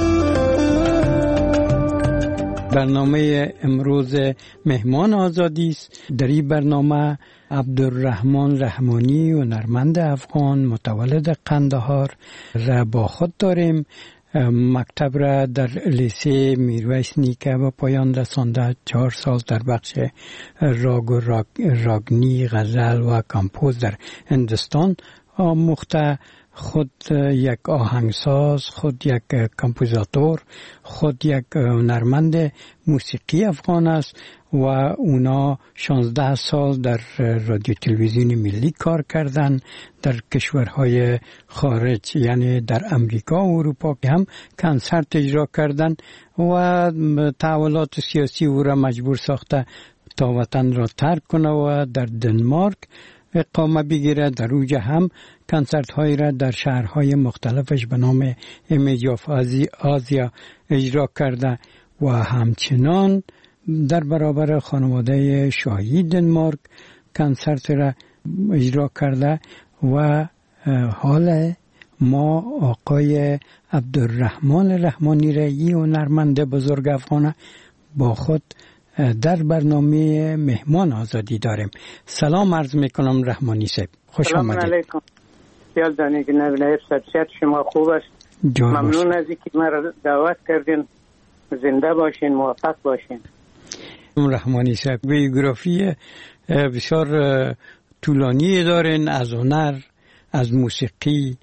برنامه امروز مهمان آزادی است. در این برنامه عبدالرحمن رحمانی و هنرمند افغان متولد قندهار را با خود داریم. مکتب را در لیسه میرویس نیکه و پایان رسانده. 4 سال در بخش راگ و راگنی، غزل و کمپوز در هندوستان آموخته. خود یک آهنگساز، خود یک کمپوزاتور، خود یک هنرمند موسیقی افغان است و اونا 16 سال در رادیو تلویزیون ملی کار کردن. در کشورهای خارج یعنی در امریکا و اروپا که هم کنسرت اجرا کردن و تحولات سیاسی او را مجبور ساخته تا وطن را ترک کنه و در دنمارک اقامه بگیره. در اوجه هم کنسرت هایی را در شهرهای مختلفش به نام ایمیج آف آزیا اجرا کرده و همچنان در برابر خانواده شاهی دنمارک کنسرت را اجرا کرده. و حال ما آقای عبدالرحمن رحمانی را، این هنرمند بزرگ افغان، با خود در برنامه مهمان آزادی داریم. سلام عرض میکنم رحمانی صاحب، خوش آمدید. سلام علیکم. خیال دانی که نایب صحت شما خوب است. ممنون از اینکه ما را دعوت کردین. زنده باشین، موفق باشین. رحمانی صاحب بیوگرافی بسیار طولانی دارین، از هنر، از موسیقی،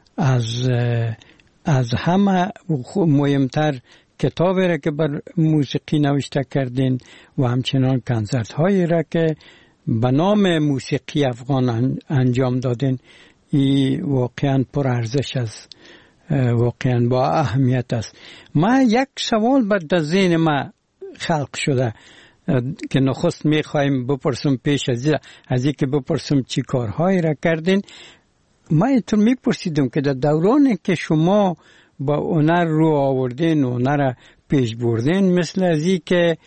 از همه مهمتر کتابی را که بر موسیقی نوشته کردین و همچنان کنسرت هایی را که به نام موسیقی افغان انجام دادین. این واقعا پر ارزش است، واقعا با اهمیت است. ما یک سوال بر ذهن ما خلق شده که نخست میخوایم بپرسم، پیش از اینکه بپرسم چی کارهایی را کردین. ما اینطور میپرسیدم که در دورانی که شما با هنر رو آوردین، هنر پیش بردین، مثل از این که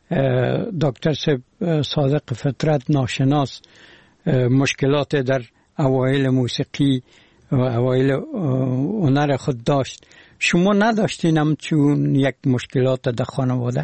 دکتر صادق فطرت ناشناس مشکلات در اوایل موسیقی و اوایل هنر خود داشت، شما نداشتین همچون یک مشکلات در خانواده؟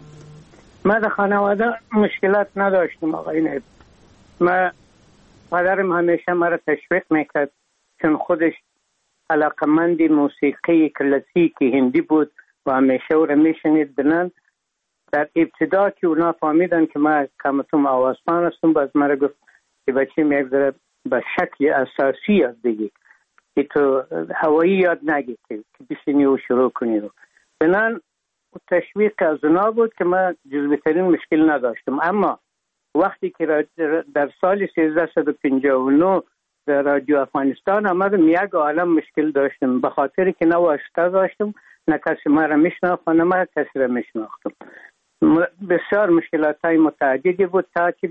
ما در خانواده مشکلات نداشتیم آقای نایب. ما پدرم همیشه مرا تشویق میکرد، چون خودش علاقمند موسیقی کلاسیکی هندی بود و همیشه او را میشنید بلند. در ابتدا که اونا فهمیدن که ما کمتون آوازخوان هستم، باز مرا گفت که بچیم یک ذره به شکل اساسی یاد بگی، که تو هوایی یاد نگی که بشینی و شروع کنی. بنان تشویق از اونا بود که ما جزوی ترین مشکل نداشتم. اما وقتی که در سال 1359 در رادیو افغانستان آمدم، یک عالم مشکل داشتم، به خاطر که نه واسطه داشتم، نه کسی ما را میشناخت، نه ما کسی را میشناختم. بسیار مشکلات های متعددی بود تا که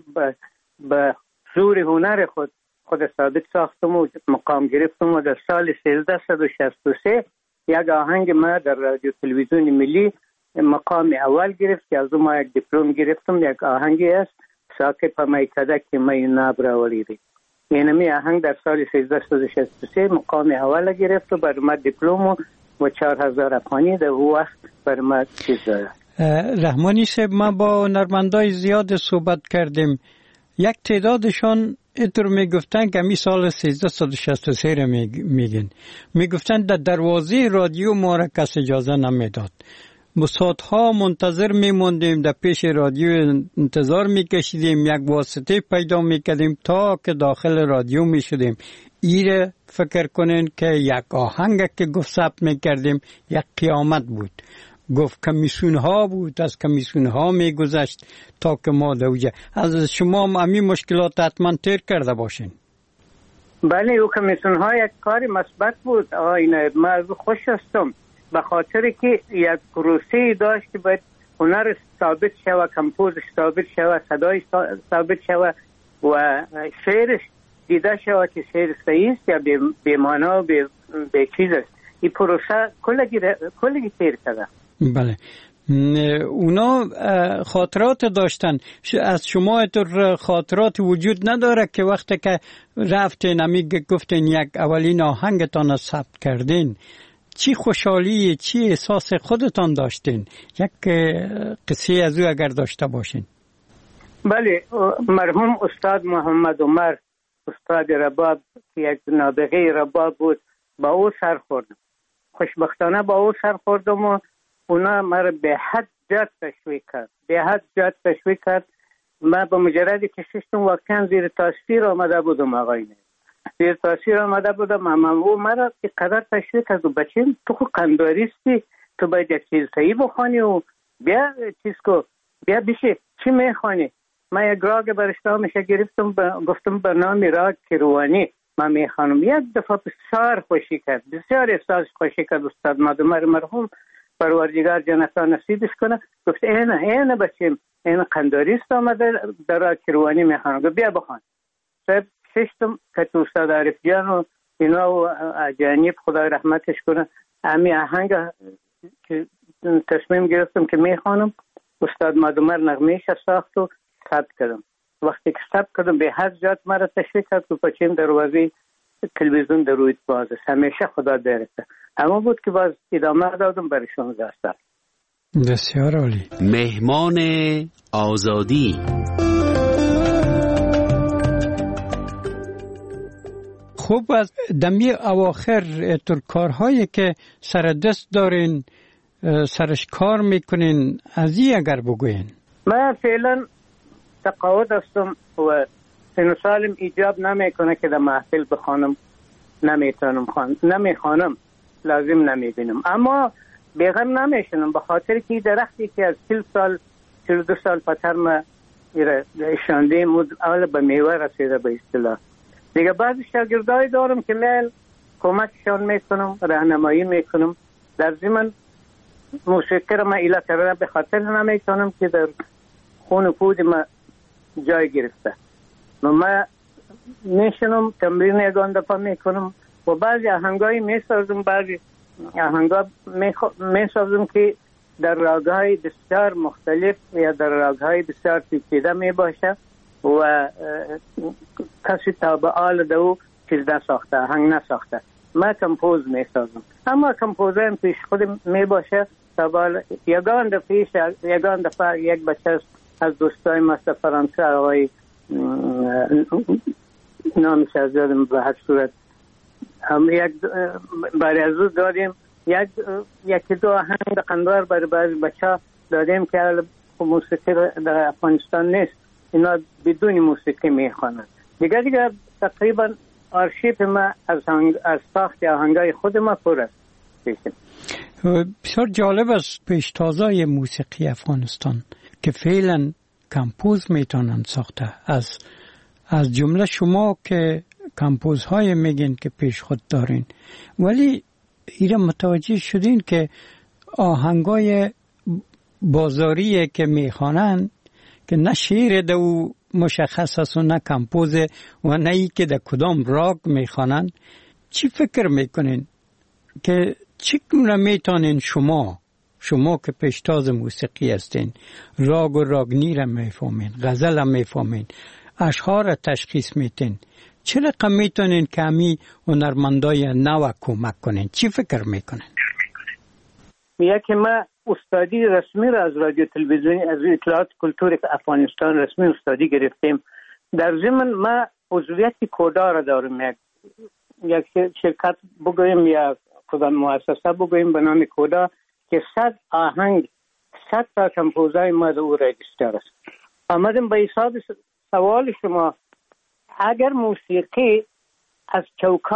به زور هنر خود ثابت ساختم و مقام گرفتم و در سال 1363 یک آهنگ ما در رادیو تلویزیون ملی مقام اول گرفت که از ما یک دیپلم گرفتم. یک آهنگی است ساکه پمیکده که می نابراولیدی. اینمی آهنگ در سال 1363 مقام اول گرفت و بر ما دیپلم و 4000 افغانی در وقت بر ما چیز داره. رحمانی صاحب، ما با هنرمندای زیاد صحبت کردیم. یک تعدادشان اینطور میگفتن که می سال 1363 را میگن، میگفتن در دروازه رادیو ما را کس اجازه نمیداد. ساعتها منتظر میموندیم، در پیش رادیو انتظار میکشیدیم، یک واسطه پیدا میکردیم تا که داخل رادیو میشدیم. ایره فکر کنین که یک آهنگ که گفت ثبت میکردیم یک قیامت بود. گفت کمیسیون ها بود، از کمیسیون ها میگذشت تا که ما دوجه. از شما همین مشکلات حتما تیر کرده باشین. بله، او کمیسیون ها یک کاری مثبت بود آقای نایب. ما از خوش هستم به خاطر که یک پروسه داشت که باید هنر ثابت شود، کمپوزش ثابت شود، صدای ثابت شود و شعرش دیده شود که شعر صحیح است یا بی معنا و بی چیز است. این پروسه کلگی تیر کرده. بله، اونا خاطرات داشتن. از شما اینطور خاطرات وجود نداره که وقتی که رفتین گفتین یک اولین آهنگتان ثبت کردین، چی خوشحالی، چی احساس خودتان داشتین؟ یک قصه از او اگر داشته باشین. بله، مرحوم استاد محمد عمر، استاد رباب که یک نابغه رباب بود، با او سر خوردم. خوشبختانه با او سر خوردم و اونا مرا به حد زیاد تشویق کرد. من به مجردی که ششتم واقعا زیر تاثیر آمده بودم آقای اما او مرا که قدر تشویق کرد و بچین تو خود قنداریستی، تو باید یک چیز صحیح بخوانی و بیا چیز کو، بیا بشه چی میخوانی. من یک راگ برشتامش گرفتم، گفتم به نام راگ کیروانی من میخوانم. یک دفعه بسیار خوشی کرد، بسیار احساس خوشی کرد استاد مادمر مرحوم، پروردگار جنتا نصیبش کنه. گفت اینه بچیم، این قنداریست آمده در راگ کیروانی میخوانم. گفت بیا بخوان. صاحب ششتم که استاد عارف جان و اینا و جانیب خدای رحمتش کنه، امی آهنگ که تصمیم گرفتم که میخوانم، استاد مادمر نغمهش ساخت و ثبت کردم. وقتی که ثبت کردم به حد زیاد مرا تشویق کرد که بچیم دروازه تلویزیون در رویت باز است، همیشه خدا دارد. اما بود که باز ادامه دادم برای 16 سال. بسیار عالی. مهمان آزادی. خوب، از دمی اواخر تر کارهایی که سر دست دارین، سرش کار میکنین، از این اگر بگوین. من فعلا تقاعد هستم و سن سالم ایجاب نمیکنه که در محفل بخوانم، نمیخوانم، لازم نمیبینم، اما بیغم نمیشنم به خاطر که درختی که از 42 سال پتر ما شانده مود اول به میوه رسیده به اصطلاح. دیگه بعض شاگردای دارم که میل کمکشان میکنم، راهنمایی میکنم، در ضمن موسیقی را من ایلا کرده به خاطر نمیتونم که در خون و پود ما جای گرفته. من میشنم، تمرین یگان دفعه میکنم و بعضی آهنگایی میسازم، بعضی آهنگا میسازم که در راگهای بسیار مختلف یا در راگهای بسیار پیچیده میباشه و کسی تابع آل دو چیز نساخته، آهنگ نساخته. من کمپوز میسازم، اما کمپوزم پیش خودم میباشه. تابع یگان دفعه یک بچه از دوستای مثل فرانسه، آقای نامش از یادم به هر صورت، یک برای از او دادیم یکی دو آهنگ قندار برای بعضی بچه دادیم که موسیقی در افغانستان نیست، اینا بدون موسیقی میخوانند. دیگه تقریبا آرشیف ما از ساخت آهنگای خود ما پر است. بسیار جالب است پیشتازای موسیقی افغانستان که فعلا کمپوز میتونن ساخته. از جمله شما که کمپوزهای میگین که پیش خود دارین، ولی ایره متوجه شدین که آهنگای بازاریه که میخوانن که نه شعر دو مشخص است و نه کمپوز و نه ای که در کدام راگ میخوانن. چی فکر میکنین که چگونه میتونین شما که پیشتاز موسیقی هستین، راگ و راگنی را میفهمین، غزل را میفهمین، اشعار را تشخیص میتین، چه رقم میتونین که همی هنرمندای نو کمک کنین؟ چی فکر میکنین؟ که ما استادی رسمی را از رادیو تلویزیونی از اطلاعات کلتور افغانستان رسمی استادی گرفتیم. در ضمن ما عضویت کودا را داریم، یک شرکت بگویم یا کدام مؤسسه بگویم به نام کودا که 100 آهنگ 100 تا کمپوزای ما در او رجیستر است. آمدیم به حساب سوال شما، اگر موسیقی از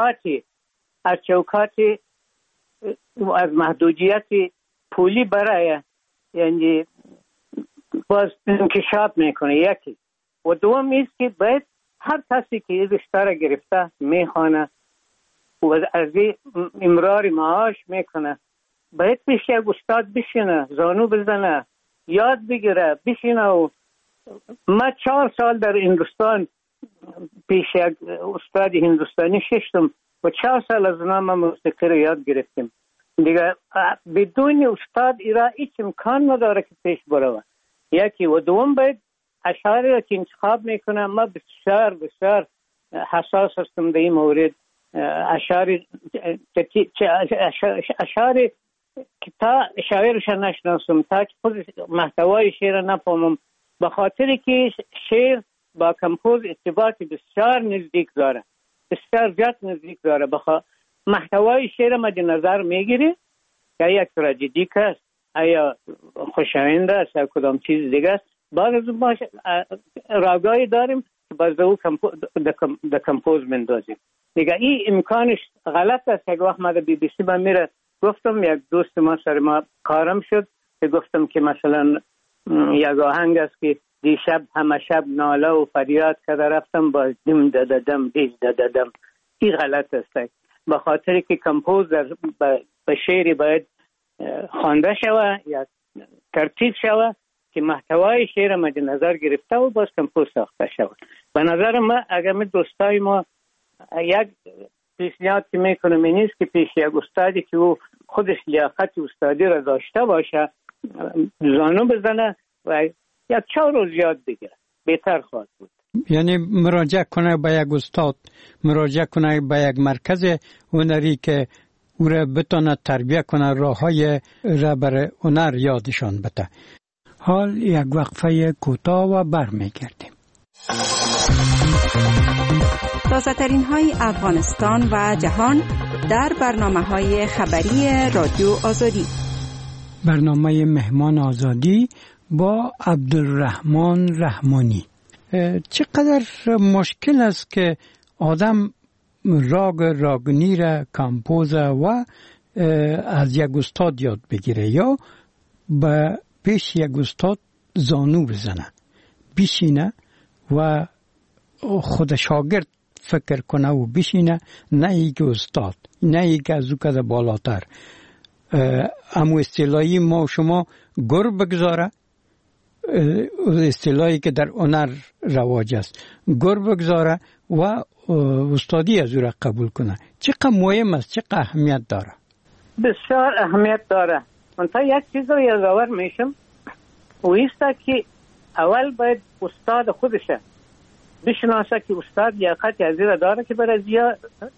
چوکاتی از محدودیت پولی برای یعنی باز انکشاف میکنه، یکی و دوم است که باید هر کسی که این رشته را گرفته میخوانه و از امرار معاش میکنه باید پیش یک استاد بشینه، زانو بزنه، یاد بگیره، بشینه. و ما 4 سال در هندوستان پیش یک استاد هندوستانی ششتم و 4 سال از اونا ما موسیقی رو یاد گرفتیم. دیگه بدون استاد ایرا هیچ امکان نداره که پیش بروه. یکی و دوم باید اشعاری را که انتخاب میکنم، ما بسیار بسیار حساس هستم در این مورد. اشعاری که تا شاعرش نشناسم، تا که خود محتوای شعر نفهمم، به خاطر که شعر با کمپوز ارتباط بسیار نزدیک داره، بسیار زیاد نزدیک داره. محتوای شعر مد نظر میگیری که یک تراژدی است، یا خوشایند است، یا کدام چیز دیگه است. بعد از اون راگایی داریم که باز او در کمپوز مندازیم. دیگه این امکانش غلط است. یک وقت ما در BBC با میره گفتم، یک دوست ما سر ما کارم شد که گفتم که مثلا یک آهنگ است که دیشب همه شب ناله و فریاد کرده رفتم باز دم دادم دیج دادم. این غلط است، به خاطر که کمپوز به شعری باید خوانده شود یا ترتیب شود که محتوای شعر مد نظر گرفته و باز کمپوز ساخته شود. به نظر ما اگر می دوستای ما یک پیشنهاد که میکنم این نیست که پیش یک استادی که او خودش لیاقت استادی را داشته باشه زانو بزنه و یک 4 روز یاد بگیره، بهتر خواهد بود. یعنی مراجعه کنه به یک استاد، مراجعه کنه به یک مرکز هنری که او را بتونه تربیت کنه، راههای را برای هنر یادشان بده. حال یک وقفه کوتاه و برمیگردیم. تازه ترین های افغانستان و جهان در برنامه های خبری رادیو آزادی. برنامه مهمان آزادی با عبدالرحمن رحمانی. چقدر مشکل است که آدم راگنی را کمپوز و از یک استاد یاد بگیره یا به پیش یک استاد زانو بزنه، بشینه و خود شاگرد فکر کنه و بشینه، نه یک استاد، نه یک از او که بالاتر. اما اصطلاحی ما شما گر بگذاره، اصطلاحی که در هنر رواج است، گر بگذاره و استادی از او را قبول کنه. چقدر مهم است، چقدر اهمیت داره؟ بسیار اهمیت داره. من تا یک چیز رو یادآور میشم، و ایسته که اول باید استاد خودشه بشناسه که استاد لیاقت از این داره که برای زیاد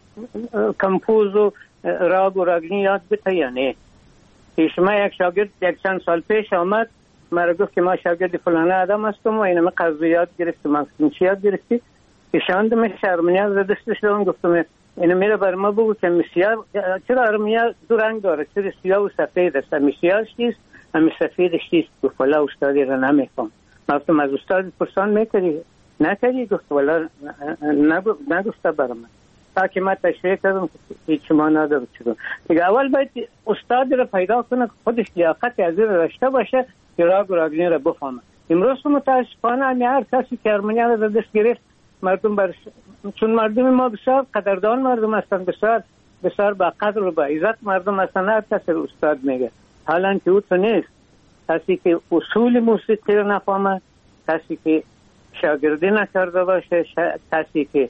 کمپوز و راگ و راگنی یاد بده یا نه. شما یک شاگرد یک چند سال پیش آمد مرا گفت که ما شاگرد فلانه آدم هستم و اینم قضا یاد گرفتم، من چی یاد گرفتی؟ کشاندم شرمنیه از دستش دارم، گفتم اینو میره بر ما بگو که مسیار چرا ارمیا دو رنگ داره، چرا سیاه و سفید است، همی سیاهش چیست همی سفیدش چیست؟ گفت والا استادی را نمیفهم. من گفتم از استاد پرسان میکردی؟ نکردی؟ گفت والا نگفته برام. تا که من تشریح کردم هیچ ما نداره چرا. دیگه اول باید استاد را پیدا کنه که خودش لیاقت از این داشته باشه که راگ و راگنی را بفهمه. امروز متاسفانه هر کسی که ارمنیا را دست گرفت مردم چون مردم ما بسیار قدردان مردم هستند، بسیار با قدر و با عزت مردم هستند، هر کسی رو استاد میگه. حالا که او تو نیست. کسی که اصول موسیقی رو نفهمه، کسی که شاگردی نکرده باشه، کسی که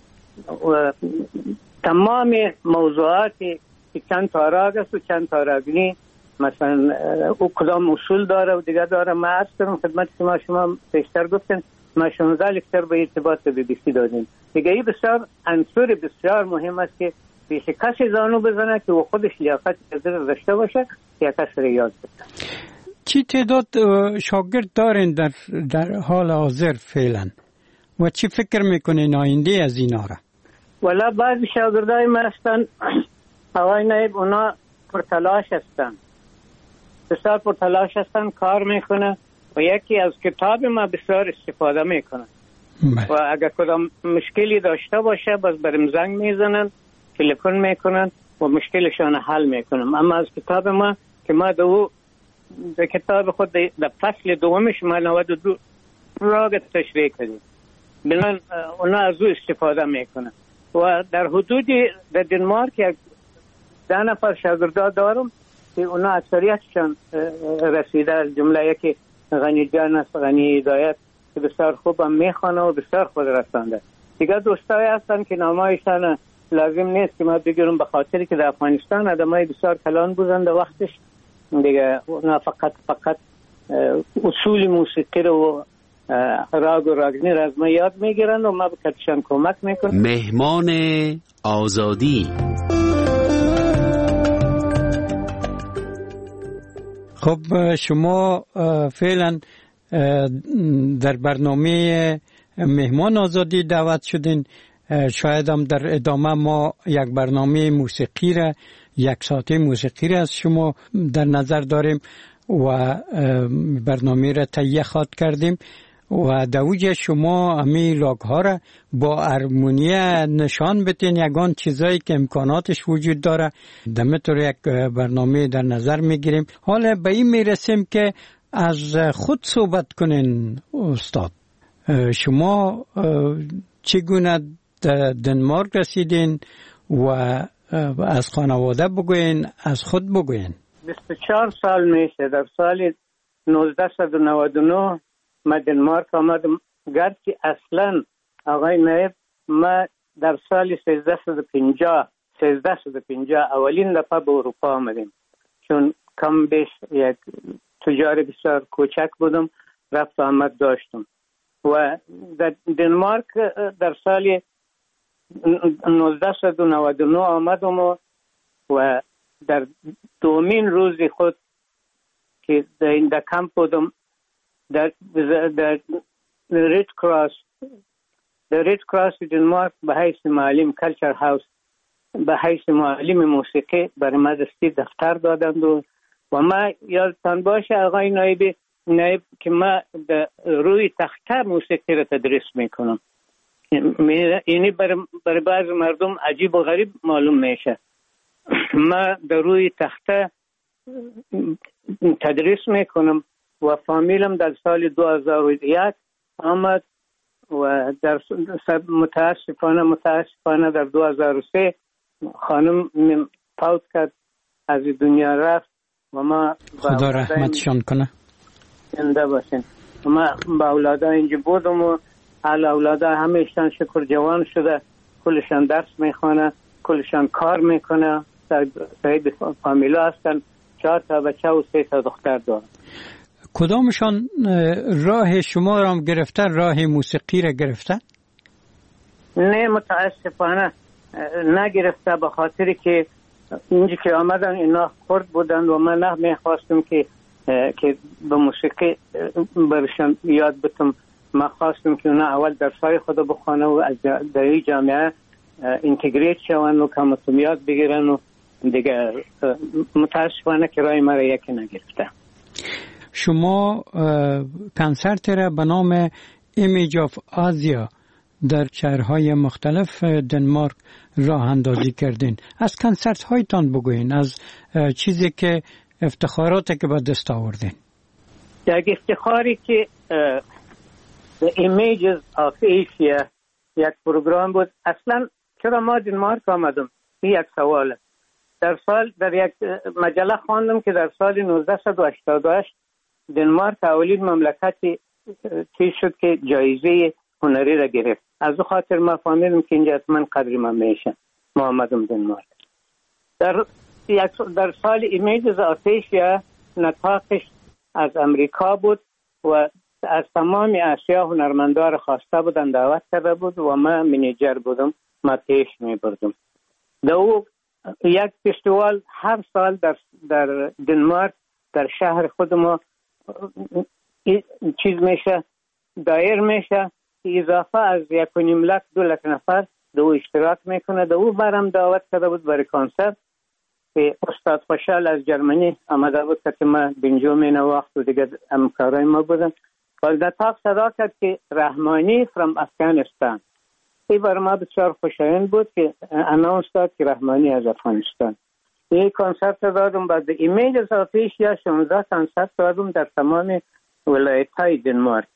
تمام موضوعاتی که چند تا راگ است و چند تا راگنی مثلا او کدام اصول داره و دیگه داره. ما عرض کردم خدمت شما پیشتر گفتن ما 16 لکچر به ارتباط BBC دادیم. دیگه این بسیار عنصر بسیار مهم است که پیش کسی زانو بزنه که او خودش لیاقت داشته باشه یا کسی را یاد بده. چی تعداد شاگرد دارین در حال حاضر فعلا و چی فکر میکنین آینده از اینا را؟ والا بعضی شاگردای ما هستن آقای نایب، اونا پرتلاش هستن، بسیار پرتلاش هستن، کار میکنه و یکی از کتاب ما بسیار استفاده میکنه و اگر کدام مشکلی داشته باشه باز برم زنگ میزنن، تلفن میکنن و مشکلشان حل میکنم. اما از کتاب ما که ما در کتاب خود در فصل دومش ما 92 راگ تشریح کردیم، بنان اونا از او استفاده میکنن و در حدود در دنمارک یک 10 نفر شاگردا دارم که اونا اکثریتشان رسیده، از جمله یکی غنی جان است، غنی هدایت که بسیار خوب هم میخوانه و بسیار خود رسانده. دیگه دوستای هستن که نامایشان لازم نیست که ما بگیرم، به خاطری که در افغانستان آدمای بسیار کلان بودن در وقتش، دیگه اونا فقط اصول موسیقی رو راگ و راگنی را از ما یاد میگیرن و ما به کتشان کمک میکنم. مهمان آزادی. خب شما فعلا در برنامه مهمان آزادی دعوت شدین، شاید هم در ادامه ما یک برنامه موسیقی را، یک ساعته موسیقی را از شما در نظر داریم و برنامه را تهیه خواد کردیم و دوجه شما همین راگ ها را با ارمونیه نشان بتین، یگان چیزایی که امکاناتش وجود داره دمتر یک برنامه در نظر میگیریم. حالا به این میرسیم که از خود صحبت کنین استاد. شما چگونه دنمارک رسیدین و از خانواده بگوین، از خود بگوین. 24 سال میشه، در سال 1999 ما دنمارک آمدم، گرچه اصلا آقای نایب ما در سال 1350 اولین دفعه به اروپا آمدیم، چون کم بیش یک تجار بسیار کوچک بودم، رفت آمد داشتم و در دنمارک در سال 1999 آمدم و و در دومین روز خود که در کمپ بودم در رید کراس دنمارک به حیث معلم کلچر هاوس به حیث معلم موسیقی برای ما دستی دفتر دادند و ما یادتان باشه آقای نایب که ما روی تخته موسیقی را تدریس میکنم. یعنی برای بعض مردم عجیب و غریب معلوم میشه. ما در روی تخته تدریس میکنم و فامیلم در سال 2001 آمد و در متاسفانه در 2003 خانم فوت کرد، از دنیا رفت و ما خدا رحمتشان کنه. زنده باشین. ما با اولادا اینجا بودم و اولادا همیشان شکر جوان شده، کلشان درس میخوانه، کلشان کار میکنه، سعید فامیلا هستن، 4 تا بچه و 3 تا دختر دارن. کدامشان راه شما را گرفته، راه موسیقی را گرفته؟ نه متاسفانه نگرفته، به خاطر که اینجا که آمدن اینا خرد بودن و من نه میخواستم که به موسیقی برشان یاد بتم. من خواستم که اونا اول درسای خود بخوانه و از در این جامعه اینتگریت شوند و کامتون یاد بگیرن و دیگه متاسفانه که رای مرا یکی نگرفته. شما کنسرت را به نام ایمیج آف آزیا در شهرهای مختلف دنمارک راه اندازی کردین. از کنسرت هایتان بگوین، از چیزی که افتخاراتی که به دست آوردین. یک افتخاری که The Images of Asia یک پروگرام بود. اصلا چرا ما دنمارک آمدم؟ این یک سواله. در یک مجله خواندم که در سال 1988 دنمارک اولین مملکتی چیز شد که جایزه هنری را گرفت. از خاطر ما فهمیدم که اینجا من قدر من میشه. ما آمدم دنمارک. در سال ایمیجز آف ایشیا نطاقش از امریکا بود و از تمام آسیا هنرمندا را خواسته بودن، دعوت کرده بود و ما منیجر بودم، ما پیش می بردم. یک فستیوال هر سال در دنمارک در شهر خود ما چیز میشه، دایر میشه، اضافه از 1.5 لک 2 لک نفر دو اشتراک میکنه. دو برم دعوت کرده بود برای کنسرت که استاد خوشحال از جرمنی آمده بود که ما بنجامین وقت و دیگه همکارای ما بودن. ولی نطاق صدا کرد که رحمانی from افغانستان. این برای ما بسیار خوشایند بود که اناونس داد که رحمانی از افغانستان. این کنسرت دادم بعد ایمیل از آفیش یا 16 کنسرت دادم در تمام ولایت های دنمارک.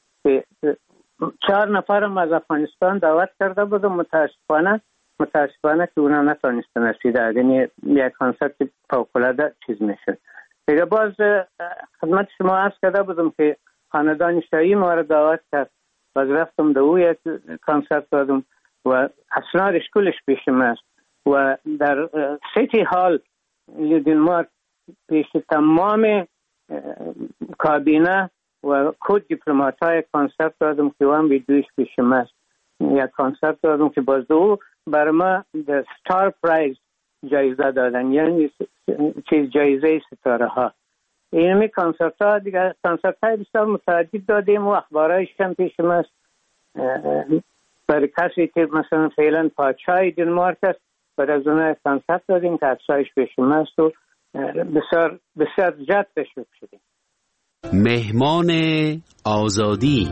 4 نفرم از افغانستان دعوت کرده بودم. متاسفانه که اونا نتونستن رسیده. یعنی یک کنسرت فوق‌العاده چیز میشد. دیگه باز خدمت شما عرض کرده بودم که خاندان شاهی ما را دعوت کرد. باز رفتم دو یک کنسرت دادم و اسناد اشکولش پیشم است و در سیتی هال دنمارک پیش تمام کابینه و کد دیپلمات های کنسرت دادم که وام ویدیوش پیشم است. یک کنسرت دادم که باز دو برای ما در ستار پرایز جایزه دادن، یعنی چیز جایزه ستاره ها. اینمی کنسرت ها دیگه کنسرت های بسیار متعدد دادیم و اخبارایش هم پیشم است. برای کسی که مثلا فعلا پادشاه دنمارک است برای از اونها کنسرت دادیم که عکسایش پیشم است و بسیار جد تشویق شدیم. مهمان آزادی.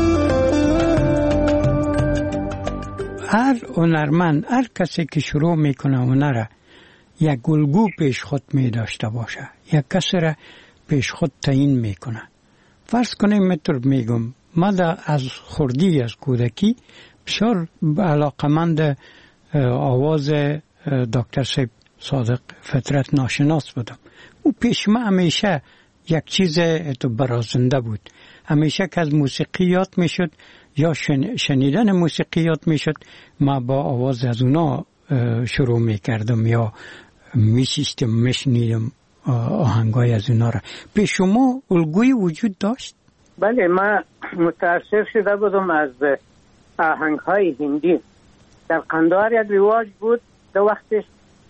هر هنرمند، هر کسی که شروع میکنه هنر یک الگو پیش خود می داشته باشه، یک کسی را پیش خود تعیین میکنه. فرض کنیم متر میگم من از خردی از کودکی بسیار علاقمند آواز دکتر صاحب صادق فطرت ناشناس بودم. او پیش من همیشه یک چیز برازنده بود. همیشه که از موسیقی یاد میشد یا شنیدن موسیقی یاد میشد، ما با آواز از اونا شروع میکردم یا میشنیدم آهنگای از اونا را. پیش شما الگوی وجود داشت؟ بله، من متاثر شده بودم از آهنگهای هندی. در قندهار یک رواج بود در وقتش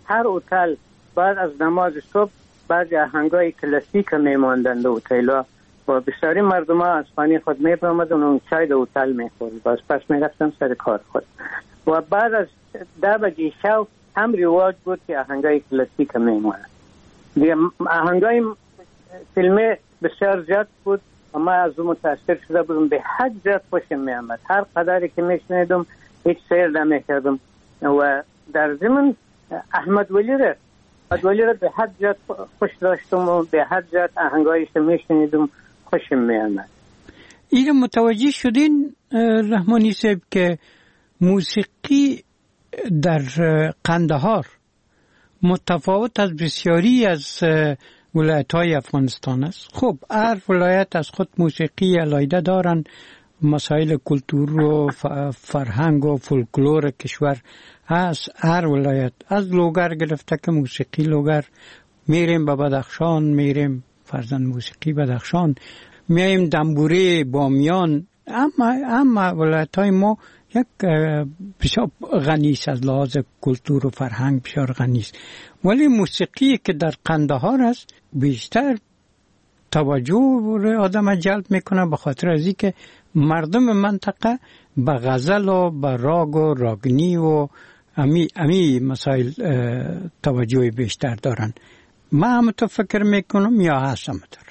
هر هتل بعد از نماز صبح بعضی آهنگای کلاسیک میماندند در هتل‌ها و بسیاری مردم ها از خانه خود می‌آمدند و چای در هتل می‌خوردند. باز پس می‌رفتند سر کار خود و بعد از 10 بجه شب هم رواج بود که آهنگای کلاسیک میماند. آهنگای فیلمی بسیار زیاد بود و ما از اون متاثر شده بودم، به حد زیاد خوشم می‌آمد. هر قدری که میشنیدم هیچ سیر نمی‌کردم و در ضمن احمد ولی را به حد زیاد خوش داشتم و به حد زیاد آهنگایش میشنیدم، خوشم می‌آمد. این متوجه شدین رحمانی صاحب که موسیقی در قندهار متفاوت از بسیاری از ولایت‌های افغانستان است؟ خب هر ولایت از خود موسیقی علیحده دارن، مسائل کلتور و فرهنگ و فولکلور کشور هست. هر ولایت از لوگر گرفته که موسیقی لوگر، میریم به بدخشان، میریم فرزند موسیقی بدخشان، میایم دنبوری بامیان. اما ولایت‌های ما یک بسیار غنی است از لحاظ کلتور و فرهنگ، بسیار غنی است. ولی موسیقی که در قندهار است بیشتر توجه آدم جلب میکنه به خاطر از اینکه مردم منطقه به غزل و به راگ و راگنی و امی مسائل توجه بیشتر دارن. ما هم تو فکر میکنم یا هستم در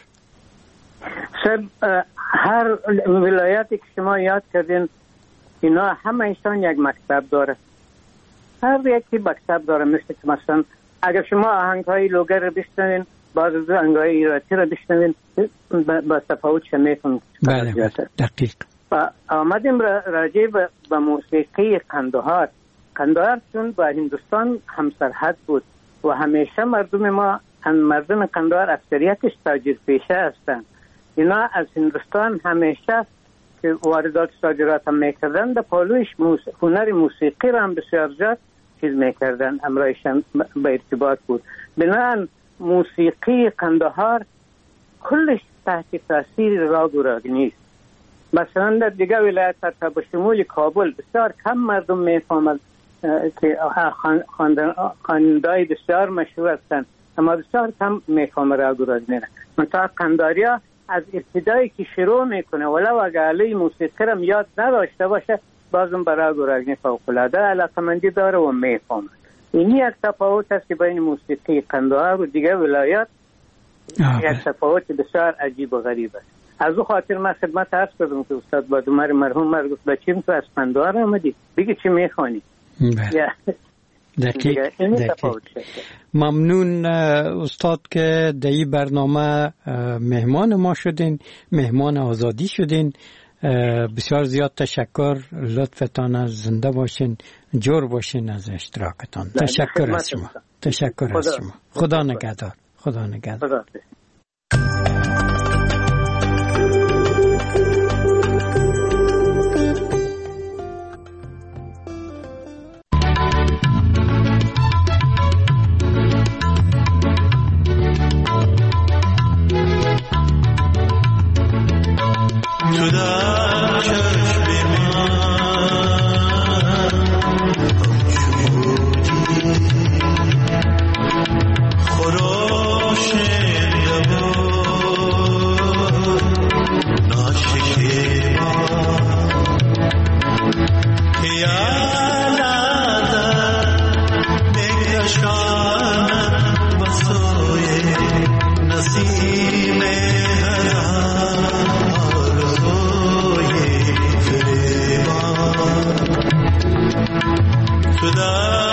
هر ولایتی که شما یاد کردین اینا همه ایشان یک مکتب داره، هر یکی مکتب داره. مثل که مثلا اگر شما آهنگ‌های لوگر رو بشنوین، بعضی از آهنگ‌های ایراتی رو بشنوین، با تفاوت شمیتون. بله دقیق. و آمدیم راجع به موسیقی قندهار چون با هندوستان همسرحد بود و همیشه مردم قندهار اکثریتش تاجر پیشه هستند. اینا از هندوستان همیشه که واردات صادرات هم میکردن در پالویش هنر موسیقی را هم بسیار زیاد چیز میکردن، امرایشان به ارتباط بود. بنابراین موسیقی قندهار کلش تحت تاثیر راگ و راگنی است. مثلا در دیگه ولایت تا به شمول کابل بسیار کم مردم میفهمند که خواندهای بسیار مشهور هستند، اما بسیار کم میفهمند راگ و راگنی. منطقه قنداریا از ابتدایی که شروع میکنه ولو اگر علی موسیقی را یاد نداشته باشه، بازم برای گرگنی فوق‌العاده علاقمندی داره و میفهمه. این یک تفاوت است که بین موسیقی قندهار و دیگر ولایات یک تفاوت بسیار عجیب و غریب است. از او خاطر من خدمت عرض کردم که استاد بادومر مرحوم گفت بچیم تو از قندهار آمدی، بگی چی میخوانی؟ دقیق. ممنون استاد که در این برنامه مهمان ما شدین، مهمان آزادی شدین. بسیار زیاد تشکر، لطفتان از زنده باشین، جور باشین از اشتراکتان. تشکر از شما. تشکر از شما. خدا نگهدار. خدا نگهدار. खुदा